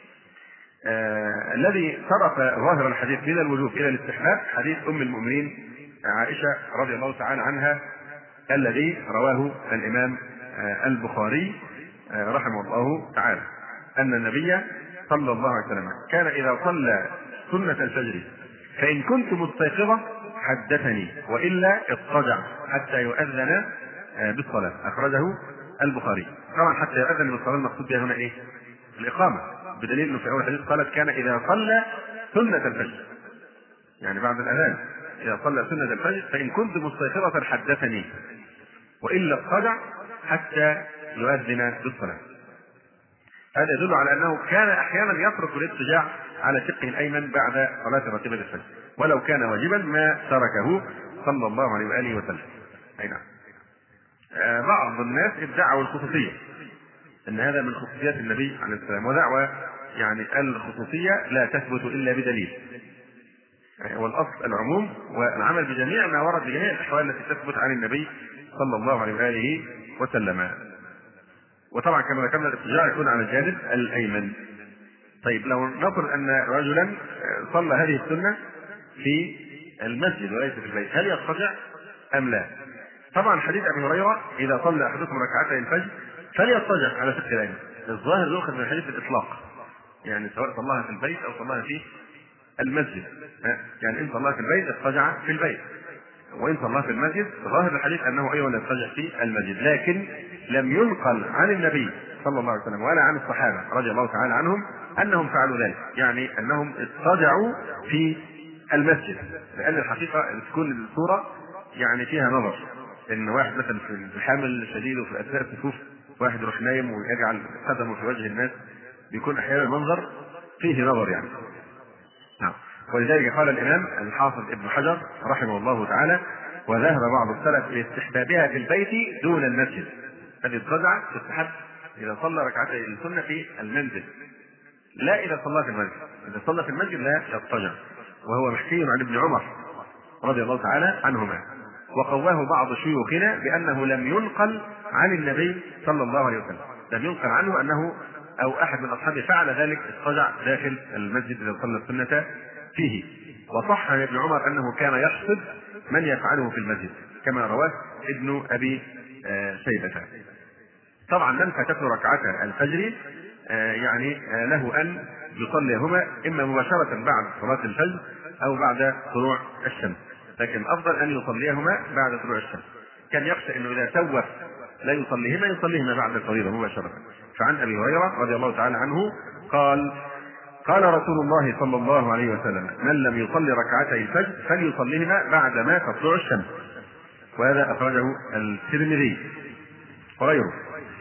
آه الذي صرف ظاهر الحديث من الوجوب إلى الاستحباب حديث أم المؤمنين عائشة رضي الله تعالى عنها الذي رواه الإمام آه البخاري آه رحمه الله تعالى أن النبي صلى الله عليه وسلم كان إذا صلى سنة الفجر فإن كنت مستيقظة حدثني وإلا اضطجع حتى يؤذن آه بالصلاة. أخرجه البخاري. طبعا حتى يؤذن بالصلاة المقصود بها هنا إيه؟ الإقامة، بدليل أنه في أول حديث قالت كان إذا صلى سنة الفجر، يعني بعد الأذان إذا صلى سنة الفجر فإن كنت مستيقظة حدثني وإلا اضطجع حتى يؤذن بالصلاة. هذا يدل على أنه كان أحيانا يترك الاضطجاع على شقه الأيمن بعد صلاة راتبة الفجر، ولو كان واجبا ما تركه صلى الله عليه وآله وسلم. أي نعم. بعض الناس ادعوا الخصوصية، أن هذا من خصوصيات النبي عليه السلام، ودعوى يعني الخصوصية لا تثبت إلا بدليل، والأصل العموم والعمل بجميع ما ورد بجميع الأحوال التي تثبت عن النبي صلى الله عليه وآله وسلم. وطبعا كما ذكرنا الاضطجاع يكون على الجانب الأيمن. طيب لو نفرض أن رجلا صلى هذه السنة في المسجد وليس في البيت، هل يضطجع أم لا؟ طبعا حديث أبي هريرة إذا صلى أحدكم ركعتي الفجر فليضطجع على شق الأيمن، الظاهر يؤخذ من حديث الإطلاق، يعني سواء صلاها في البيت أو صلاها في المسجد. يعني إن صلاها في البيت اضطجع في البيت، وإن صلاها في المسجد ظاهر الحديث أنه أيضا يضطجع في المسجد. لكن لم ينقل عن النبي صلى الله عليه وسلم ولا عن الصحابة رضي الله تعالى عنهم أنهم فعلوا ذلك، يعني أنهم اضطجعوا في المسجد، لأن الحقيقة تكون الصورة يعني فيها نظر، ان واحد مثلا في الحامل الشديد وفي اثناء الصفوف واحد يروح نايم ويجعل قدمه في وجه الناس، بيكون احيانا المنظر فيه نظر يعني. نعم. ولذلك قال الامام الحافظ ابن حجر رحمه الله تعالى وذهب بعض السلف لاستحبابها في البيت دون المسجد. الذي اضطجع تستحب اذا صلى ركعتي السنه في المنزل، لا اذا صلى في المسجد. اذا صلى في المسجد لا يضطجع، وهو محكي عن ابن عمر رضي الله تعالى عنهما، وقواه بعض شيوخنا بأنه لم ينقل عن النبي صلى الله عليه وسلم، لم ينقل عنه أنه أو أحد من أصحابه فعل ذلك، اضطجع داخل المسجد إذا صلى السنة فيه. وصح عن ابن عمر أنه كان يحصد من يفعله في المسجد كما رواه ابن أبي شيبة. طبعا من فاتته ركعتا الفجر يعني له أن يصليهما إما مباشرة بعد صلاة الفجر أو بعد طلوع الشمس، لكن الأفضل أن يصليهما بعد طلوع الشمس. كان يخشى أنه إذا سوف لا يصليهما يصليهما بعد الفريضة مباشرة. فعن أبي هريرة رضي الله تعالى عنه قال: قال رسول الله صلى الله عليه وسلم: من لم يصلي ركعتي الفجر فليصليهما بعدما تطلع الشمس. وهذا أخرجه الترمذي وغيره.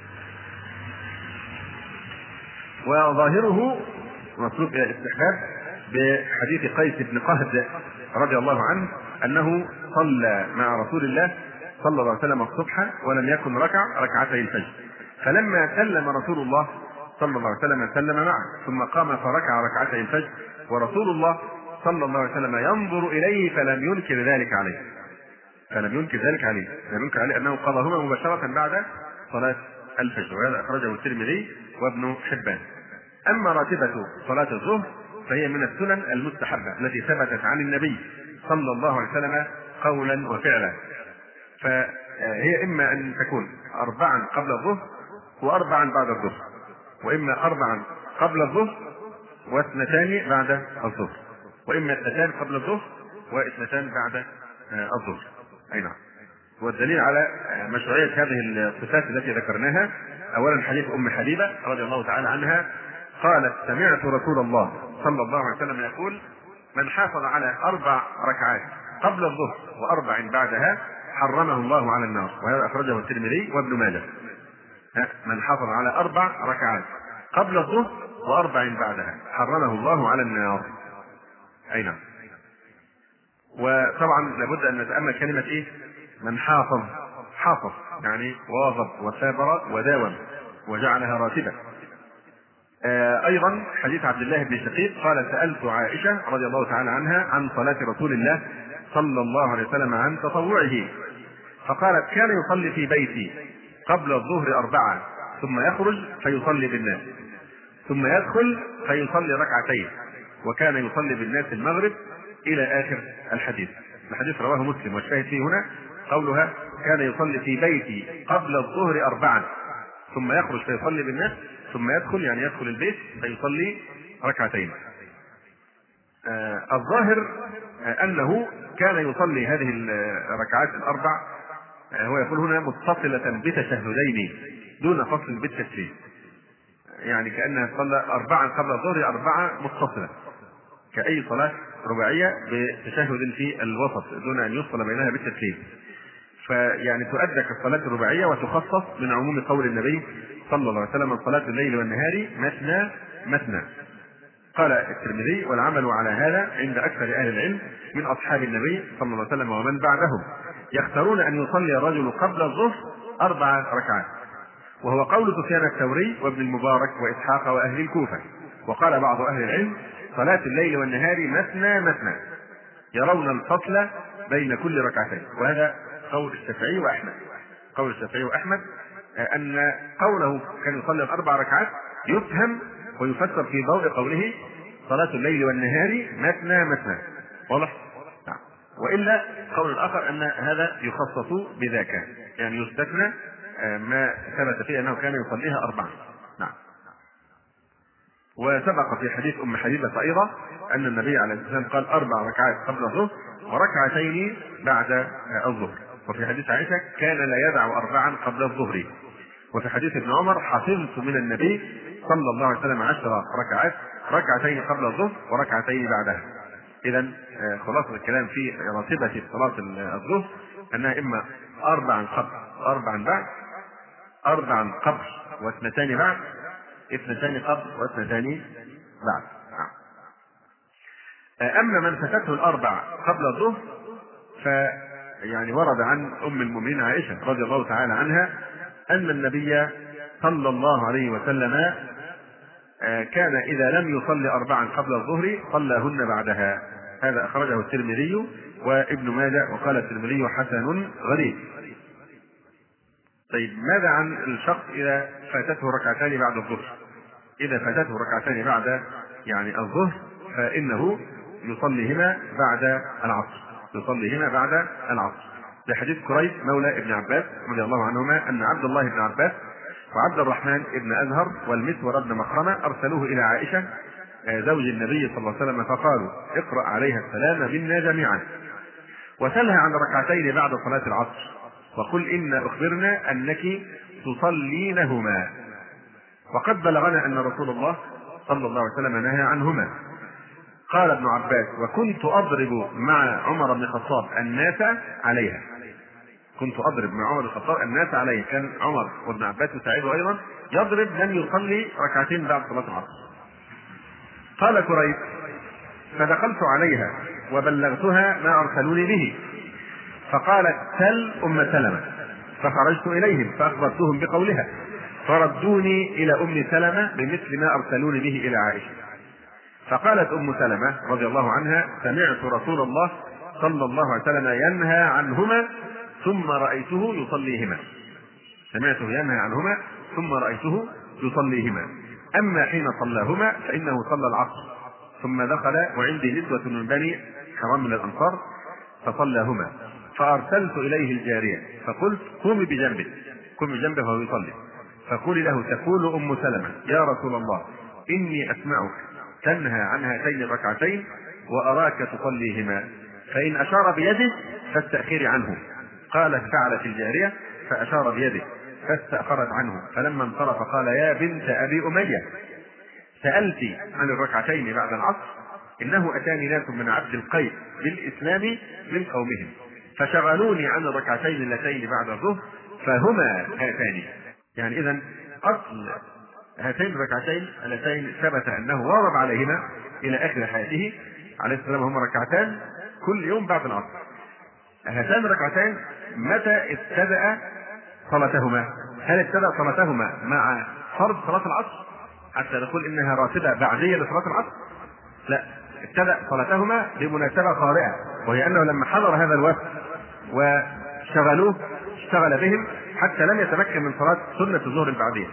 وظاهره مطلوب إلى الاستحباب بحديث قيس بن قهد رضي الله عنه أنه صلى مع رسول الله صلى الله عليه وسلم الصبح ولم يكن ركع ركعتي الفجر، فلما سلم رسول الله صلى الله عليه وسلم سلم معه، ثم قام فركع ركعتي الفجر ورسول الله صلى الله عليه وسلم ينظر إليه فلم ينكر ذلك عليه فلم ينكر ذلك عليه لم ينكر عليه أنه قضاهما مباشرة بعد صلاة الفجر. وهذا أخرجه الترمذي وابن حبان. أما راتبة صلاة الظهر فهي من السنن المستحبة التي ثبتت عن النبي صلى الله عليه وسلم قولا وفعلا، فهي إما أن تكون أربعا قبل الظهر وأربعا بعد الظهر، وإما أربعا قبل الظهر واثنتان بعد الظهر، وإما اثنتان قبل الظهر واثنتان بعد الظهر. أي نعم. والدليل على مشروعية هذه الصفات التي ذكرناها: أولا حديث أم حبيبة رضي الله تعالى عنها قالت: سمعت رسول الله صلى الله عليه وسلم يقول: من حافظ على أربع ركعات قبل الظهر وأربع بعدها حرمه الله على النار. وهذا أخرجه الترمذي وابن ماجه. من حافظ على أربع ركعات قبل الظهر وأربع بعدها حرمه الله على النار. أي نعم. وطبعا لابد أن نتأمل كلمة إيه؟ من حافظ. حافظ يعني واظب وثابر وداوم وجعلها راتبة. آه أيضا حديث عبد الله بن شقيق قال: سألت عائشة رضي الله تعالى عنها عن صلاة رسول الله صلى الله عليه وسلم عن تطوعه، فقالت: كان يصلي في بيتي قبل الظهر أربعة ثم يخرج فيصلي بالناس ثم يدخل فيصلي ركعتين، وكان يصلي بالناس المغرب إلى آخر الحديث. الحديث رواه مسلم، والشاهد فيه هنا قولها: كان يصلي في بيتي قبل الظهر أربعا ثم يخرج فيصلي بالناس ثم يدخل، يعني يدخل البيت فيصلي ركعتين. آه الظاهر آه أنه كان يصلي هذه الركعات الأربع، آه هو يقول هنا متصلة بتشهدين دون فصل بالتسليم، يعني كأنها صلى أربعا قبل الظهر أربعة متصلة كأي صلاة رباعية بتشهد في الوسط دون أن يفصل بينها بالتسليم. فيعني تؤدى كالصلاة الرباعية وتخصص من عموم قول النبي صلى الله عليه وسلم: صلاة الليل والنهار مثنى مثنى. قال الترمذي: والعمل على هذا عند أكثر أهل العلم من أصحاب النبي صلى الله عليه وسلم ومن بعدهم، يختارون أن يصلي الرجل قبل الظهر أربع ركعات، وهو قول سفيان الثوري وابن المبارك وإسحاق وأهل الكوفة. وقال بعض أهل العلم: صلاة الليل والنهار مثنى مثنى، يرون الفصل بين كل ركعتين. وهذا قول الشافعي وأحمد. قول الشافعي وأحمد أن قوله كان يصلي الأربع ركعات يفهم ويفسر في ضوء قوله: صلاة الليل والنهار مثنى مثنى. واضح؟ نعم. وإلا قول الآخر أن هذا يخصص بذاك، يعني يستثنى ما ثبت فيه أنه كان يصليها أربعا. نعم. وسبق في حديث أم حبيبة أيضا أن النبي عليه الصلاة والسلام قال: أربع ركعات قبل الظهر وركعتين بعد الظهر. وفي حديث عائشة: كان لا يدع أربعا قبل الظهر. وفي حديث ابن عمر: حفظت من النبي صلى الله عليه وسلم عشر ركعات، ركعتين قبل الظهر وركعتين بعدها. إذا خلاصة الكلام في راتبة صلاة الظهر أنها إما أربعا قبل وأربعا بعد، أربعا قبل واثنتان بعد، اثنتان قبل واثنتان بعد. أما من فاتته الأربع قبل الظهر ف يعني ورد عن أم المؤمنين عائشة رضي الله تعالى عنها أن النبي صلى الله عليه وسلم كان إذا لم يصلي أربعا قبل الظهر صلىهن بعدها، هذا أخرجه الترمذي وابن ماجه، وقال الترمذي حسن غريب. طيب ماذا عن الشخص إذا فاتته ركعتان بعد الظهر؟ إذا فاتته ركعتان بعد يعني الظهر فإنه يصليهما بعد العصر، يصليهما بعد العصر، لحديث كريب مولى ابن عباس رضي الله عنهما أن عبد الله بن عباس وعبد الرحمن بن أزهر والمسور بن مخرمة أرسلوه إلى عائشة زوج النبي صلى الله عليه وسلم فقالوا: اقرأ عليها السلام منا جميعا، وسلها عن ركعتين بعد صلاة العصر، وقل إن أخبرنا أنك تصلينهما، وقد بلغنا أن رسول الله صلى الله عليه وسلم نهى عنهما. قال ابن عباس: وكنت أضرب مع عمر بن الخطاب الناس عليها، كنت أضرب مع عمر بن الخطاب الناس عليها. كان عمر وابن عباس يساعده أيضا يضرب من يصلي ركعتين بعد صلاة العصر. قال كريب: فدخلت عليها وبلغتها ما أرسلوني به، فقالت: سل أم سلمة، فخرجت إليهم فأخبرتهم بقولها، فردوني إلى أم سلمة بمثل ما أرسلوني به إلى عائشة. فقالت أم سلمة رضي الله عنها: سمعت رسول الله صلى الله عليه وسلم ينهى عنهما ثم رأيته يصليهما، سمعته ينهى عنهما ثم رأيته يصليهما، أما حين صلاهما فإنه صلى العصر ثم دخل وعندي نسوة من بني حرام من الأنصار فصلاهما، فأرسلت إليه الجارية فقلت: قومي بجنبه، قومي بجنبه وهو يصلي، فقولي له: تقول أم سلمة: يا رسول الله إني أسمعك تنهى عن هاتين الركعتين وأراك تصليهما، فإن أشار بيده فاستأخري عنه. قالت: فعلت الجارية فأشار بيده فاستأخرت عنه، فلما انصرف قال: يا بنت أبي أمية، سألت عن الركعتين بعد العصر، إنه أتاني ناس من عبد القيس بالإسلام من قومهم فشغلوني عن الركعتين اللتين بعد الظهر فهما هاتان. يعني إذن أصل هاتين الركعتين اللتين ثبت أنه واظب عليهما إلى آخر حياته عليه السلام هما ركعتان كل يوم بعد العصر. هاتان الركعتين متى ابتدأ صلاتهما؟ هل ابتدأ صلاتهما مع فرض صلاة العصر حتى نقول إنها راتبة بعدية لصلاة العصر؟ لا، ابتدأ صلاتهما بمناسبة طارئة، وهي أنه لما حضر هذا الوفد وشغلوه اشتغل بهم حتى لم يتمكن من صلاة سنة الظهر البعدية،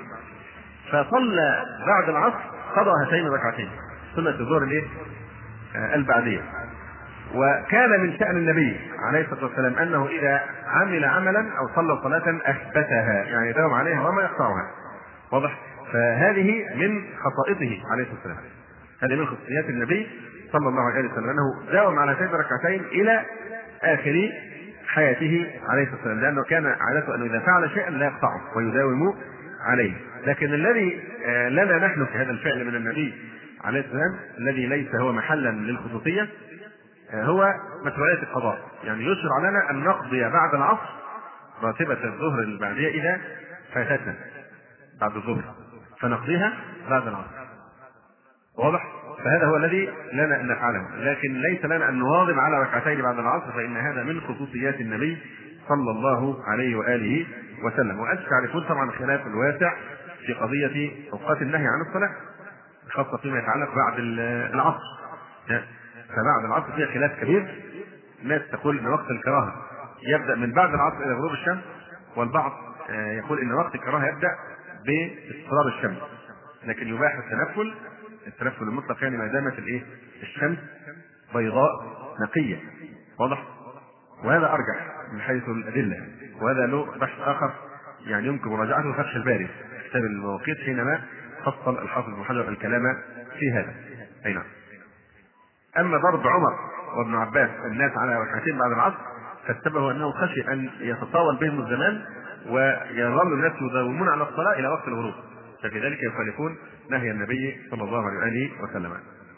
فصلى بعد العصر قضى هاتين الركعتين سنة الظهر الايه؟ آه البعدية. وكان من شأن النبي عليه الصلاة والسلام أنه إذا عمل عملا أو صلى صلاة أثبتها، يعني يداوم عليها وما يقطعها. واضح؟ فهذه من خصائصه عليه الصلاة والسلام، هذه من خصوصيات النبي صلى الله عليه وسلم أنه داوم على هاتين الركعتين إلى آخر حياته عليه الصلاة والسلام، لأنه كان عادته أنه إذا فعل شيئا لا يقطعه ويداوم عليه. لكن الذي لنا نحن في هذا الفعل من النبي عليه الصلاة والسلام الذي ليس هو محلا للخصوصية هو مشروعية القضاء، يعني يشرع لنا أن نقضي بعد العصر راتبة الظهر البعدية إذا فاتتنا بعد الظهر فنقضيها بعد العصر. واضح؟ فهذا هو الذي لنا أن نفعله، لكن ليس لنا أن نواظب على ركعتين بعد العصر، فإن هذا من خصوصيات النبي صلى الله عليه وآله وسلم. وأنتم تعرفون طبعا الخلاف الواسع في قضية أوقات النهي عن الصلاة، خاصة فيما يتعلق بعد العصر. فبعد العصر فيها خلاف كبير، الناس تقول ان وقت الكراهه يبدا من بعد العصر الى غروب الشمس، والبعض يقول ان وقت الكراهه يبدا باصفرار الشمس، لكن يباح التنفل التنفل المطلق يعني ما دامت الايه الشمس بيضاء نقيه. واضح؟ وهذا ارجح من حيث الادله، وهذا له بحث اخر يعني يمكن مراجعته فتح الباري في كتاب المواقيت حينما فصل الحافظ ابن حجر الكلام في هذا. اي نعم. أما ضرب عمر وابن عباس الناس على ركعتين بعد العصر فالسبب هو أنه خشي أن يتطاول بهم الزمان ويظل الناس يداومون على الصلاة إلى وقت الغروب، ففي ذلك يخالفون نهي النبي صلى الله عليه وسلم.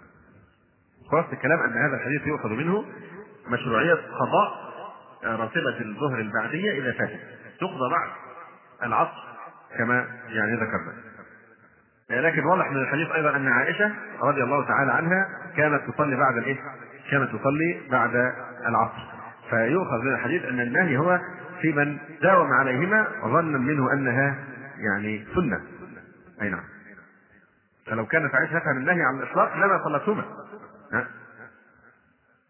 خلاصة الكلام أن هذا الحديث يؤخذ منه مشروعية قضاء راتبة الظهر البعدية إذا فاتت، تقضى بعد العصر كما يعني ذكرنا. لكن واضح من الحديث ايضا ان عائشه رضي الله تعالى عنها كانت تصلي بعد الايه؟ كانت تصلي بعد العصر، فيؤخذ من الحديث ان النهي هو في من داوم عليهما ظنا منه انها يعني سنه. اي نعم. فلو كانت عائشه تفهم النهي عن الاطلاق لما صلتهما.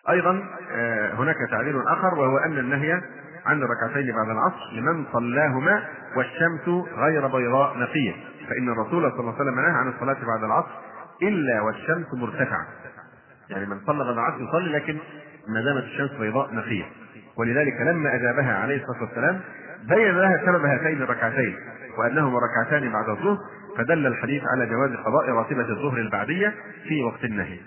أيضا هناك تعليل آخر، وهو أن النهي عن الركعتين بعد العصر لمن صلاهما والشمس غير بيضاء نقية، فإن الرسول صلى الله عليه وسلم نهى عن الصلاة بعد العصر إلا والشمس مرتفعة، يعني من صلى بعد العصر يصلي لكن ما دامت الشمس بيضاء نقية. ولذلك لما أجابها عليه الصلاة والسلام بين لها سبب هاتين الركعتين وأنهما ركعتان بعد الظهر، فدل الحديث على جواز قضاء راتبة الظهر البعدية في وقت النهي.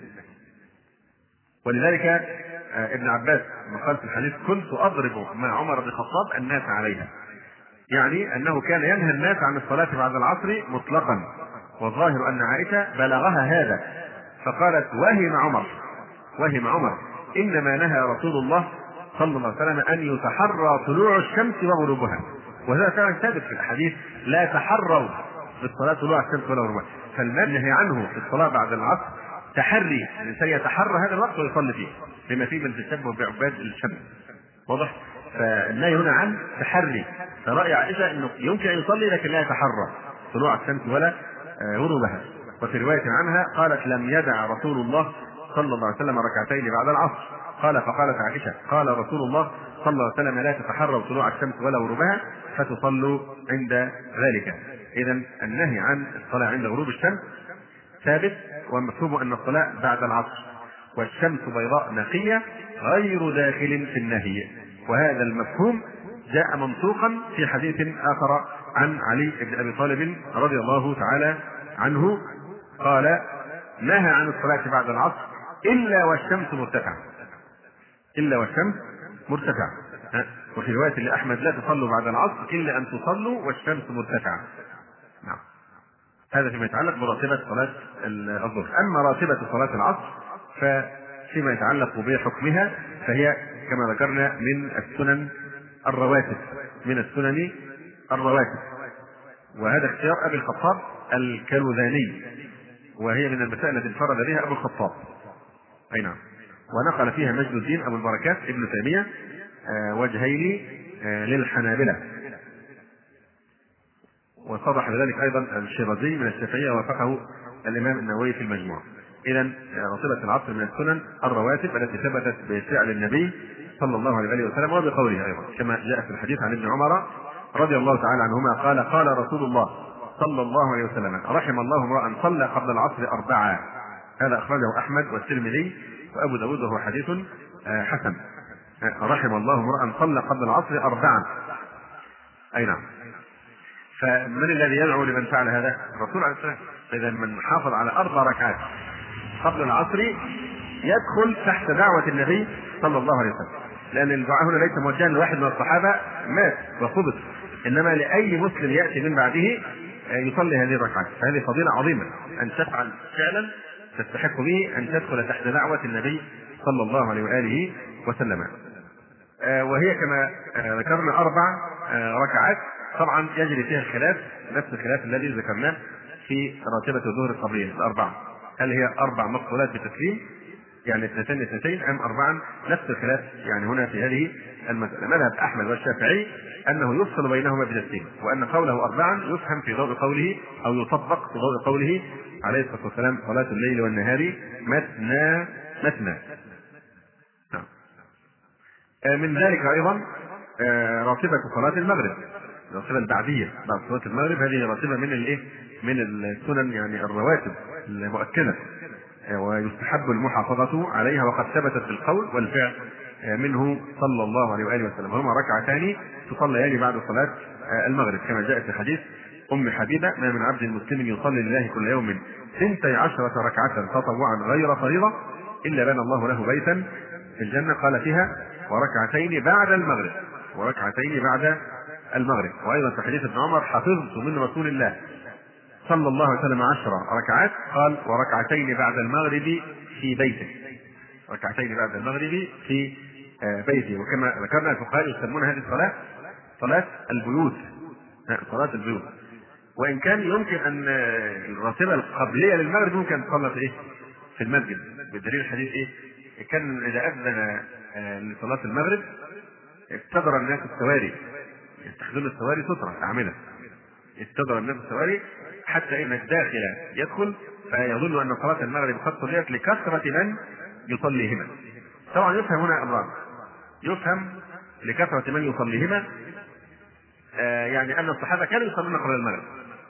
ولذلك ابن عباس قال في الحديث: كنت أضرب مع عمر بن الخطاب الناس عليها، يعني أنه كان ينهى الناس عن الصلاة بعد العصر مطلقا، والظاهر أن عائشة بلغها هذا فقالت: وهم عمر وهم عمر إنما نهى رسول الله صلى الله عليه وسلم أن يتحرى طلوع الشمس وغروبها. وهذا فعلا ثابت في الحديث: لا تحروا بالصلاة طلوع الشمس ولا غروبها. فالنهي عنه في الصلاة بعد العصر تحري، الإنسان يتحرى هذا الوقت ويصلي فيه، بما فيه من التشبه بعباد الشمس. واضح؟ فالنهي هنا عن تحري. فرأي عائشة أنه يمكن أن يصلي لكن لا يتحرى طلوع الشمس ولا غروبها. وفي رواية عنها قالت: لم يدع رسول الله صلى الله عليه وسلم ركعتين بعد العصر. قال فقالت عائشة: قال رسول الله صلى الله عليه وسلم: لا تتحروا طلوع الشمس ولا غروبها فتصلوا عند ذلك. إذن النهي عن الصلاة عند غروب الشمس ثابت، ومفهوم أن الصلاة بعد العصر والشمس بيضاء نقية غير داخل في النهي. وهذا المفهوم جاء منطوقا في حديث آخر عن علي بن أبي طالب رضي الله تعالى عنه قال: نهى عن الصلاة بعد العصر إلا والشمس مرتفعة، إلا والشمس مرتفعة. وفي رواية لأحمد: لا تصلوا بعد العصر إلا أن تصلوا والشمس مرتفعة. نعم. هذا فيما يتعلق براتبة صلاة الظهر. أما راتبة صلاة العصر ففيما يتعلق بحكمها فهي كما ذكرنا من السنن الرواتب، من السنن الرواتب، وهذا اختيار أبي الخطاب الكلوذاني، وهي من المسائل التي انفرد بها أبو الخطاب. أي نعم. ونقل فيها مجد الدين أبو البركات ابن تيمية وجهين للحنابلة، وصرح بذلك أيضا الشيرازي من الشافعية ووافقه الإمام النووي في المجموع. إذن راتبة العصر من السنن الرواتب التي ثبتت بفعل النبي صلى الله عليه وسلم وبقوله أيضا، كما جاء في الحديث عن ابن عمر رضي الله تعالى عنهما قال: قال رسول الله صلى الله عليه وسلم: رحم الله امرأ صلى قبل العصر أربعة. هذا أخرجه أحمد والترمذي وأبو داود وهو حديث حسن. رحم الله امرأ صلى قبل العصر أربعة. أي نعم. فمن الذي يدعو لمن فعل هذا؟ الرسول عليه الصلاة والسلام. فإذا من حافظ على أربع ركعات قبل العصر يدخل تحت دعوة النبي صلى الله عليه وسلم، لأن الدعاء هنا ليس موجها لواحد من الصحابة مات وخبث، إنما لأي مسلم يأتي من بعده يصلي هذه الركعات. فهذه فضيلة عظيمة أن تفعل فعلا تستحق به أن تدخل تحت دعوة النبي صلى الله عليه وآله وسلم. وهي كما ذكرنا أربع ركعات، طبعا يجري فيها الخلاف، نفس الخلاف الذي ذكرناه في راتبة الظهر القبلية الأربعة، هل هي أربع مقبولات بتسليم يعني اثنتين اثنتين أم أربعا؟ نفس الخلاف يعني هنا في هذه المسألة. مذهب أحمد والشافعي أنه يفصل بينهما بتسليم، وأن قوله أربعا يفهم في ضوء قوله أو يطبق في ضوء قوله عليه الصلاة والسلام: صلاة الليل والنهار مثنى مثنى. من ذلك أيضا راتبة صلاة المغرب، الراتبة البعدية بعد صلاة المغرب، هذه راتبة من الايه؟ من السنن يعني الرواتب المؤكدة، ويستحب المحافظة عليها، وقد ثبتت بالقول والفعل منه صلى الله عليه وآله وسلم. هما ركعتان تصليان بعد صلاة المغرب، كما جاء في حديث أم حبيبة: ما من عبد مسلم يصلي لله كل يوم ثنتي عشرة ركعة تطوعا غير فريضة إلا بنى الله له بيتا في الجنة. قال فيها: وركعتين بعد المغرب، وركعتين بعد المغرب. وأيضا في حديث ابن عمر: حفظت من رسول الله صلى الله عليه وسلم عشر ركعات، قال: وركعتين بعد المغرب في بيته، ركعتين بعد المغرب في بيته. وكما ذكرنا الفقهاء يسمون هذه الصلاة صلاة البيوت، صلاة البيوت، وإن كان يمكن أن الراتبة القبلية للمغرب ممكن تصلى في إيه؟ في المسجد، بالدليل الحديث إيه؟ كان إذا أذن لصلاة المغرب ابتدر الناس السواري، يتخذون السواري سترة أعمدة، ابتدر الناس السواري حتى إن الداخل يدخل فيظن أن صلاة المغرب قد صليت لكثرة من يصليهما، طبعا يفهم هنا أمران. يفهم لكثرة من يصليهما آه يعني أن الصحابة كانوا يصلون قبل المغرب،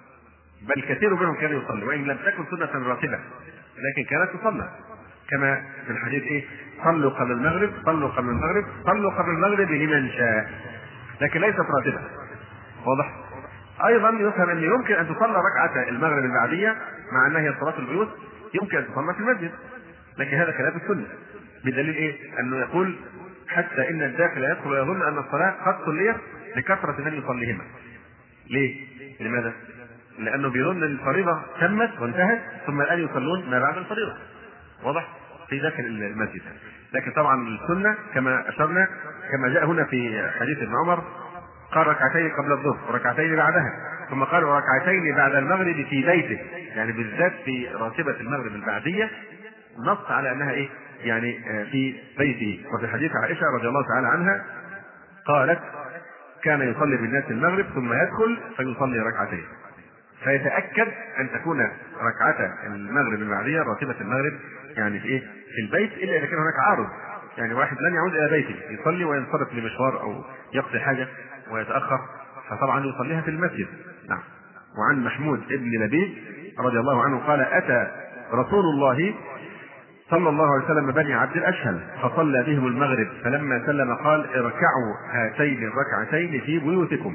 بل كثير منهم كانوا يصلي وإن لم تكن سنة راتبة لكن كانت تصلى، كما في الحديث إيه؟ صلوا قبل المغرب صلوا قبل المغرب صلوا قبل المغرب لمن شاء، لكن ليست راتبة. واضح؟ أيضا يفهم أن يمكن أن تصلى ركعة المغرب البعدية مع أنها هي صلاة البيوت، يمكن أن تصلى في المسجد، لكن هذا خلاف السنة. بدليل إيه؟ أنه يقول حتى إن الداخل يدخل ويظن أن الصلاة قد صليت لكثرة من يصليهما. ليه؟ لماذا؟ لأنه بيظن أن الفريضة تمت وانتهت ثم الآن يصلون ما بعد الفريضة. واضح؟ في داخل المسجد. لكن طبعا السنة كما أشرنا كما جاء هنا في حديث ابن عمر قال ركعتين قبل الظهر وركعتين بعدها، ثم قال ركعتين بعد المغرب في بيته، يعني بالذات في راتبة المغرب البعدية نص على أنها إيه؟ يعني في بيته. وفي حديث عائشة رضي الله تعالى عنها قالت كان يصلي بالناس المغرب ثم يدخل فيصلي ركعتين، فيتأكد أن تكون ركعة المغرب البعدية راتبة المغرب يعني في إيه؟ في البيت، إلا إذا كان هناك عارض، يعني واحد لن يعود إلى بيته يصلي وينصرف لمشوار أو يقضي حاجة ويتأخر، فطبعا يصليها في المسجد. نعم. وعن محمود ابن لبيد رضي الله عنه قال أتى رسول الله صلى الله عليه وسلم بني عبد الأشهل فصلى بهم المغرب، فلما سلم قال اركعوا هاتين الركعتين في بيوتكم.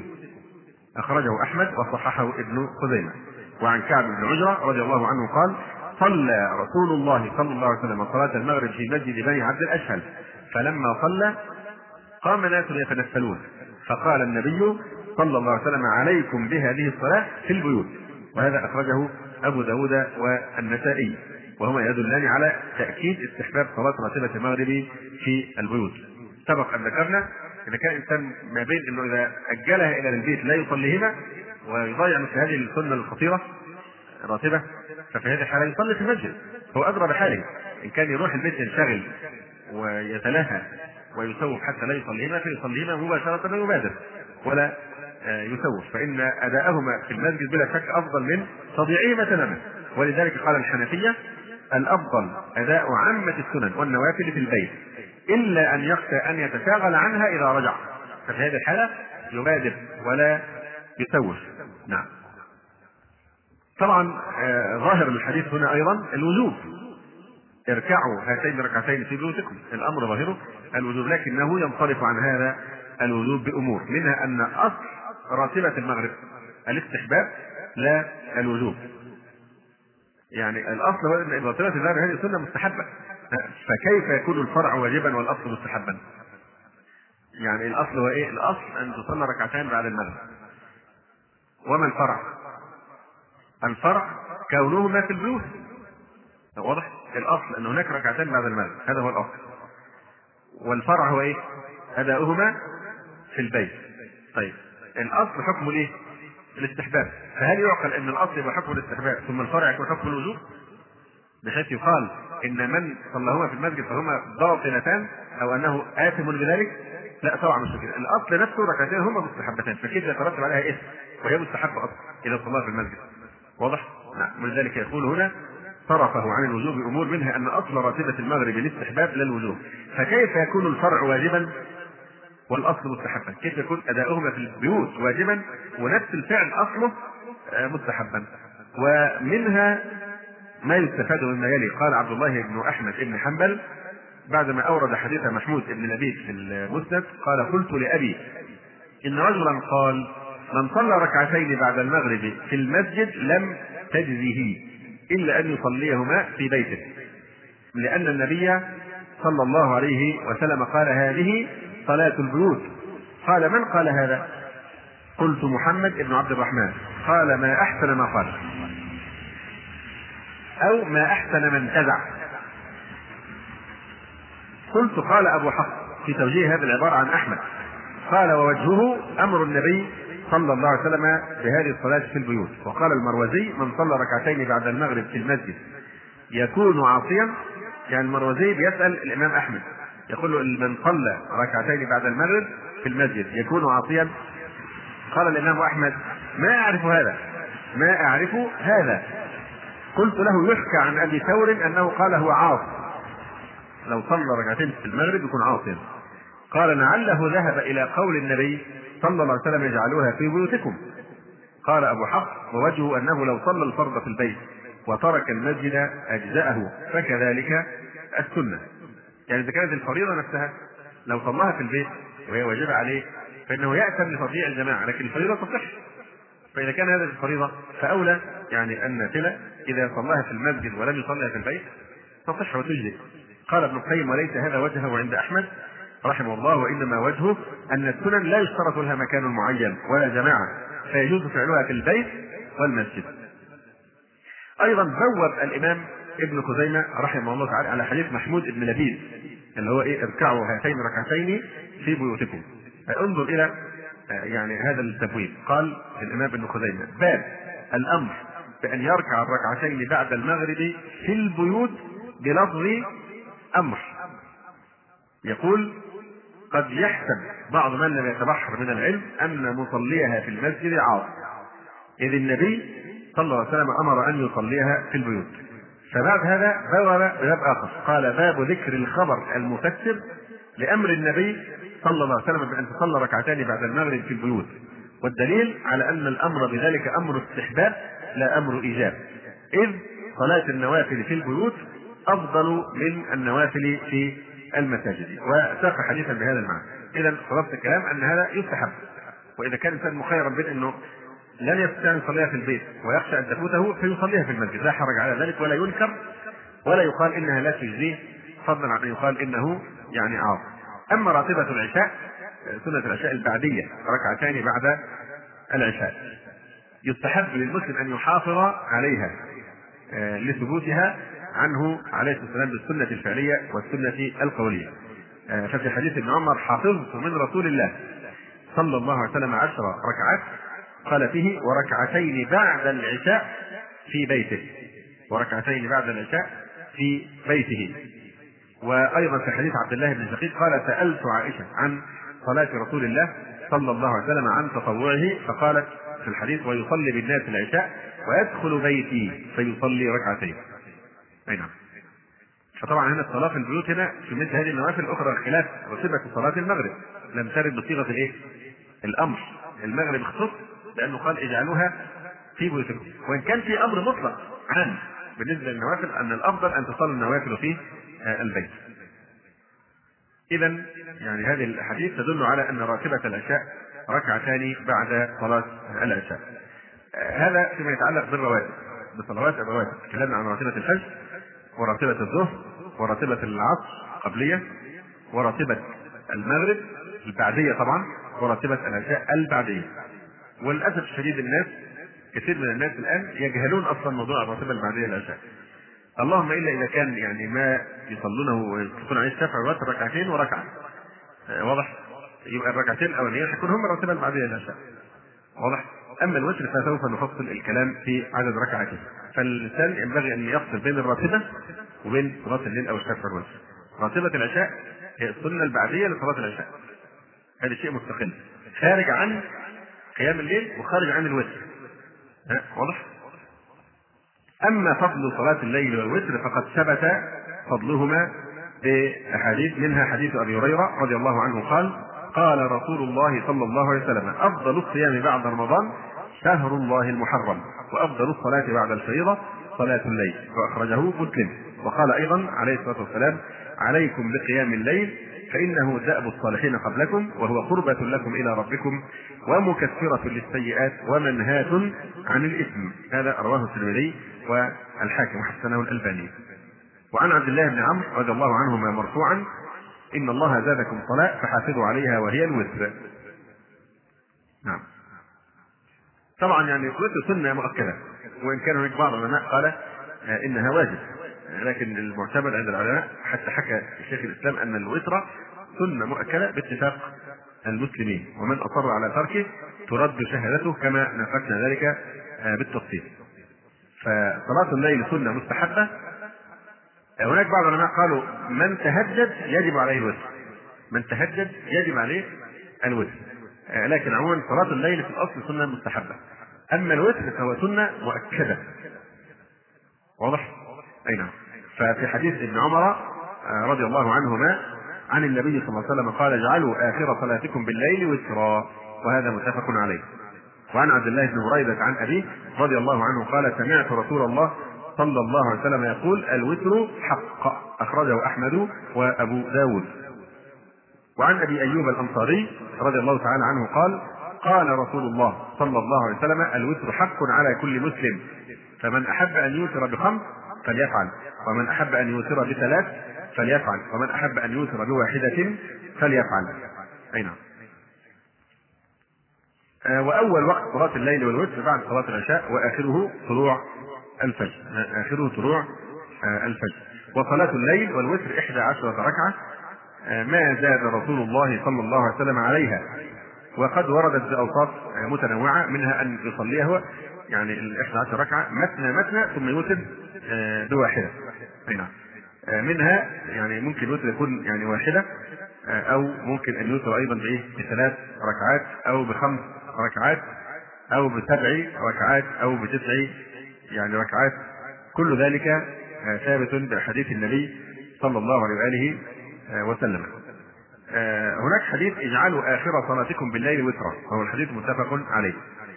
أخرجه أحمد وصححه ابن خزيمة. وعن كعب بن عجرة رضي الله عنه قال صلى رسول الله صلى الله عليه وسلم صلاة المغرب في مسجد بني عبد الأشهل، فلما صلى قام ناس يتنفلون فقال النبي صلى الله عليه وسلم عليكم بهذه الصلاة في البيوت. وهذا أخرجه أبو داود والنسائي، وهما يدلان على تأكيد استحباب صلاة راتبة المغرب في البيوت. سبق أن ذكرنا إذا كان الإنسان ما بين أنه إذا أجلها إلى البيت لا يصليهما ويضيع مثل هذه السنة الخطيرة راتبة، ففي هذه الحالة يصلي في المسجد، هو أدرى بحاله. إن كان يروح البيت ينشغل ويتلاهى ويسوف حتى لا يصليهما فيصليهما مباشرة ويبادر ولا يسوف، فإن أداءهما في المسجد بلا شك أفضل من تضييعهما تماما. ولذلك قال الحنفية الأفضل أداء عامة السنن والنوافل في البيت إلا أن يخشى أن يتشاغل عنها إذا رجع، ففي هذه الحالة يبادر ولا يسوف. نعم. طبعا آه ظاهر الحديث هنا أيضا الوجوب، اركعوا هاتين ركعتين في بيوتكم، الأمر ظاهره الوجوب، لكنه ينصرف عن هذا الوجوب بأمور، منها أن أصل راتبة المغرب الاستحباب لا الوجوب. يعني الأصل هو أن راتبة المغرب هذه سنة مستحبة، فكيف يكون الفرع واجبا والأصل مستحبا؟ يعني الأصل هو إيه؟ الأصل أن تصلى ركعتين بعد المغرب. وما الفرع؟ الفرع كونهما في البيوت. واضح؟ الأصل أن هناك ركعتين بعد المغرب، هذا هو الأصل. والفرع هو إيه؟ أداؤهما في البيت. طيب الأصل حكمه إيه؟ الاستحباب، فهل يعقل أن الأصل يبقى حكم الاستحباب ثم الفرع يكون حكم الوجوب؟ بحيث يقال إن من صلىهما في المسجد فهما باطلتان أو أنه آثم بذلك؟ لا طبعا مش كده. الأصل نفسه ركعتين هما مستحبتان، فكيف يترتب عليها إثم وهي مستحبة أصلا إذا صلىها في المسجد؟ واضح؟ نعم. ولذلك يقول هنا صرفه عن الوجوب أمور، منها أن أصل راتبة المغرب الاستحباب لا الوجوب، فكيف يكون الفرع واجبا والأصل مستحبا؟ كيف يكون أداؤهما في البيوت واجبا ونفس الفعل أصله مستحبا؟ ومنها ما يستفاد مما يلي. قال عبد الله بن أحمد بن حنبل بعدما أورد حديث محمود بن لبيد في المسند قال قلت لأبي إن رجلا قال من صلى ركعتين بعد المغرب في المسجد لم تجزه إلا أن يصليهما في بيته، لأن النبي صلى الله عليه وسلم قال هذه صلاة البيوت. قال من قال هذا؟ قلت محمد بن عبد الرحمن. قال ما أحسن ما قال، أو ما أحسن من تزع. قلت قال أبو حفص في توجيه هذه العبارة عن أحمد، قال ووجهه أمر النبي صلى الله عليه وسلم بهذه الصلاة في البيوت. وقال المروزي من صلى ركعتين بعد المغرب في المسجد يكون عاصيا، يعني المروزي بيسأل الإمام أحمد يقول له من صلى ركعتين بعد المغرب في المسجد يكون عاصيا. قال الإمام أحمد ما أعرف هذا ما أعرف هذا. قلت له يحكى عن أبي ثور أنه قال هو عاص، لو صلى ركعتين في المغرب يكون عاصيا. قال لعله ذهب إلى قول النبي صلى الله عليه وسلم اجعلوها في بيوتكم. قال أبو حفص ووجهه أنه لو صلى الفرض في البيت وترك المسجد أجزأه، فكذلك السنة. يعني إذا كانت الفريضة نفسها لو صلاها في البيت وهي واجبة عليه فإنه يأتم لتضييع الجماعة، لكن الفريضة تصح. فإذا كان هذا الفريضة فأولى يعني النافلة إذا صلاها في المسجد ولم يصليها في البيت تصح وتجزئ. قال ابن القيم وليس هذا وجهه عند أحمد رحمه الله، وإنما وجهه أن السنن لا يشترط لها مكان معين ولا جماعة، فيجوز فعلها في البيت والمسجد. أيضا بوب الإمام ابن خزيمة رحمه الله تعالى على حديث محمود بن لبيد اللي هو إيه اركعوا هاتين ركعتين في بيوتكم. انظر إلى يعني هذا التبويب. قال الإمام ابن خزيمة باب الأمر بأن يركع الركعتين بعد المغرب في البيوت بلفظ أمر. يقول قد يحسب بعض من لم يتبحر من العلم أن مصليها في المسجد عاصي، إذ النبي صلى الله عليه وسلم أمر أن يصليها في البيوت. فبعد هذا بوب باب آخر قال باب ذكر الخبر المفسر لأمر النبي صلى الله عليه وسلم بأن تصلى ركعتان بعد المغرب في البيوت، والدليل على أن الأمر بذلك أمر استحباب لا أمر إيجاب، إذ صلاة النوافل في البيوت أفضل من النوافل في المساجد. وساق حديثا بهذا المعنى. إذا خلاصة الكلام أن هذا يستحب، وإذا كان الإنسان مخيرا بين أنه لن يستطيع أن يصليها في البيت ويخشى أن تفوته فيصليها في المسجد لا حرج على ذلك، ولا ينكر ولا يقال إنها لا تجزيه، فضلا عن أن يقال إنه يعني عاص. أما راتبة العشاء سنة العشاء البعدية ركعتان بعد العشاء يستحب للمسلم أن يحافظ عليها لثبوتها عنه عليه الصلاة والسلام بالسنة الفعلية والسنة القولية. ففي حديث ابن عمر حافظت من رسول الله صلى الله عليه وسلم عشر ركعات قال فيه وركعتين بعد العشاء في بيته، وركعتين بعد العشاء في بيته. وأيضا في حديث عبد الله بن شقيق قال سألت عائشة عن صلاة رسول الله صلى الله عليه وسلم عن تطوعه، فقالت في الحديث ويصلي بالناس العشاء ويدخل بيتي فيصلي ركعتين. أي نعم. فطبعا هنا الصلاة في البيوت هنا في مثل هذه النوافل الأخرى خلاف رتبة صلاة المغرب لم ترد بصيغة الإيه؟ الأمر. المغرب اختص لأنه قال اجعلوها في بيوتكم، وإن كان في أمر مطلق عام بالنسبة للنوافل أن الأفضل أن تصلي النوافل في البيت. إذن يعني هذه الحديث تدل على أن راتبة العشاء ركعتان بعد صلاة العشاء. هذا فيما يتعلق بالرواتب بصلوات الرواتب. تكلمنا عن راتبة الفجر وراتبة الظهر وراتبة العصر قبلية وراتبة المغرب البعدية طبعا وراتبة العشاء البعدية. وللأسف الشديد الناس كثير من الناس الآن يجهلون أصلا موضوع الراتبة البعدية للعشاء، اللهم إلا إذا كان يعني ما يصلونه ويكون عليه الشفع والوتر ركعتين وركعة واضح، يبقى الركعتين الأولانيين حيكون هم الراتبة البعدية للعشاء واضح. أما الوتر فسوف نفصل الكلام في عدد ركعتين. فالإنسان ينبغي أن يفصل بين الراتبة وبين صلاة الليل أو الشفع والوتر. راتبة العشاء هي السنة البعدية لصلاة العشاء، هذا شيء مستقل خارج عن قيام الليل وخارج عن الوتر واضح. أما فضل صلاة الليل والوتر فقد ثبت فضلهما بأحاديث، منها حديث أبي هريرة رضي الله عنه قال قال رسول الله صلى الله عليه وسلم أفضل الصيام بعد رمضان شهر الله المحرم، وأفضل الصلاة بعد الفريضة صلاة الليل، وأخرجه مسلم. وقال أيضا عليه الصلاة والسلام عليكم بقيام الليل فإنه دأب الصالحين قبلكم وهو قربة لكم إلى ربكم ومكفرة للسيئات ومنهاة عن الإثم. هذا رواه الترمذي والحاكم وحسنه الألباني. وعن عبد الله بن عمرو رضي الله عنهما مرفوعا إن الله زادكم صلاة فحافظوا عليها وهي الوتر. نعم. طبعا يعني الوتر سنة مؤكدة، وإن كان هناك بعض العلماء قال إنها واجب، لكن المعتمد عند العلماء حتى حكى الشيخ الإسلام أن الوتر سنة مؤكدة باتفاق المسلمين، ومن أصر على تركه ترد شهادته كما ناقشنا ذلك بالتفصيل. فصلاة الليل سنة مستحبة. هناك بعض العلماء قالوا من تهجد يجب عليه الوتر، من تهجد يجب عليه الوتر، لكن عموما صلاة الليل في الأصل سنة مستحبة. أما الوتر فهو سنة مؤكدة واضح. أي نعم. ففي حديث ابن عمر رضي الله عنهما عن النبي صلى الله عليه وسلم قال: اجعلوا آخر صلاتكم بالليل وترا، وهذا متفق عليه. وعن عبد الله بن بريدة عن أبيه رضي الله عنه قال: سمعت رسول الله صلى الله عليه وسلم يقول: الوتر حق، أخرجه أحمد وأبو داود. وعن أبي أيوب الأنصاري رضي الله تعالى عنه قال: قال رسول الله صلى الله عليه وسلم: الوتر حق على كل مسلم، فمن أحب أن يوتر بخمس فليفعل، ومن أحب أن يوتر بثلاث فليفعل، ومن أحب أن يوتر بواحدة فليفعل. أي نعم. وأول وقت صلاة الليل والوتر بعد صلاة العشاء، وآخره طلوع الفجر، آخره طلوع الفجر. وصلاة الليل والوتر إحدى عشرة ركعة ما زاد رسول الله صلى الله عليه وسلم عليها، وقد وردت بأوصاف متنوعة، منها أن يصليها يعني الإحدى عشر ركعة مثنى مثنى ثم يوتر بواحدة. نعم. منها يعني ممكن يوتر يكون يعني واحدة، أو ممكن أن يوتر أيضا بإيه بثلاث ركعات أو بخمس ركعات أو بسبع ركعات أو بتسع يعني ركعات. كل ذلك ثابت بحديث النبي صلى الله عليه وآله وسلم. هناك حديث: اجعلوا آخر صلاتكم بالليل وترا، وهو الحديث متفق عليه.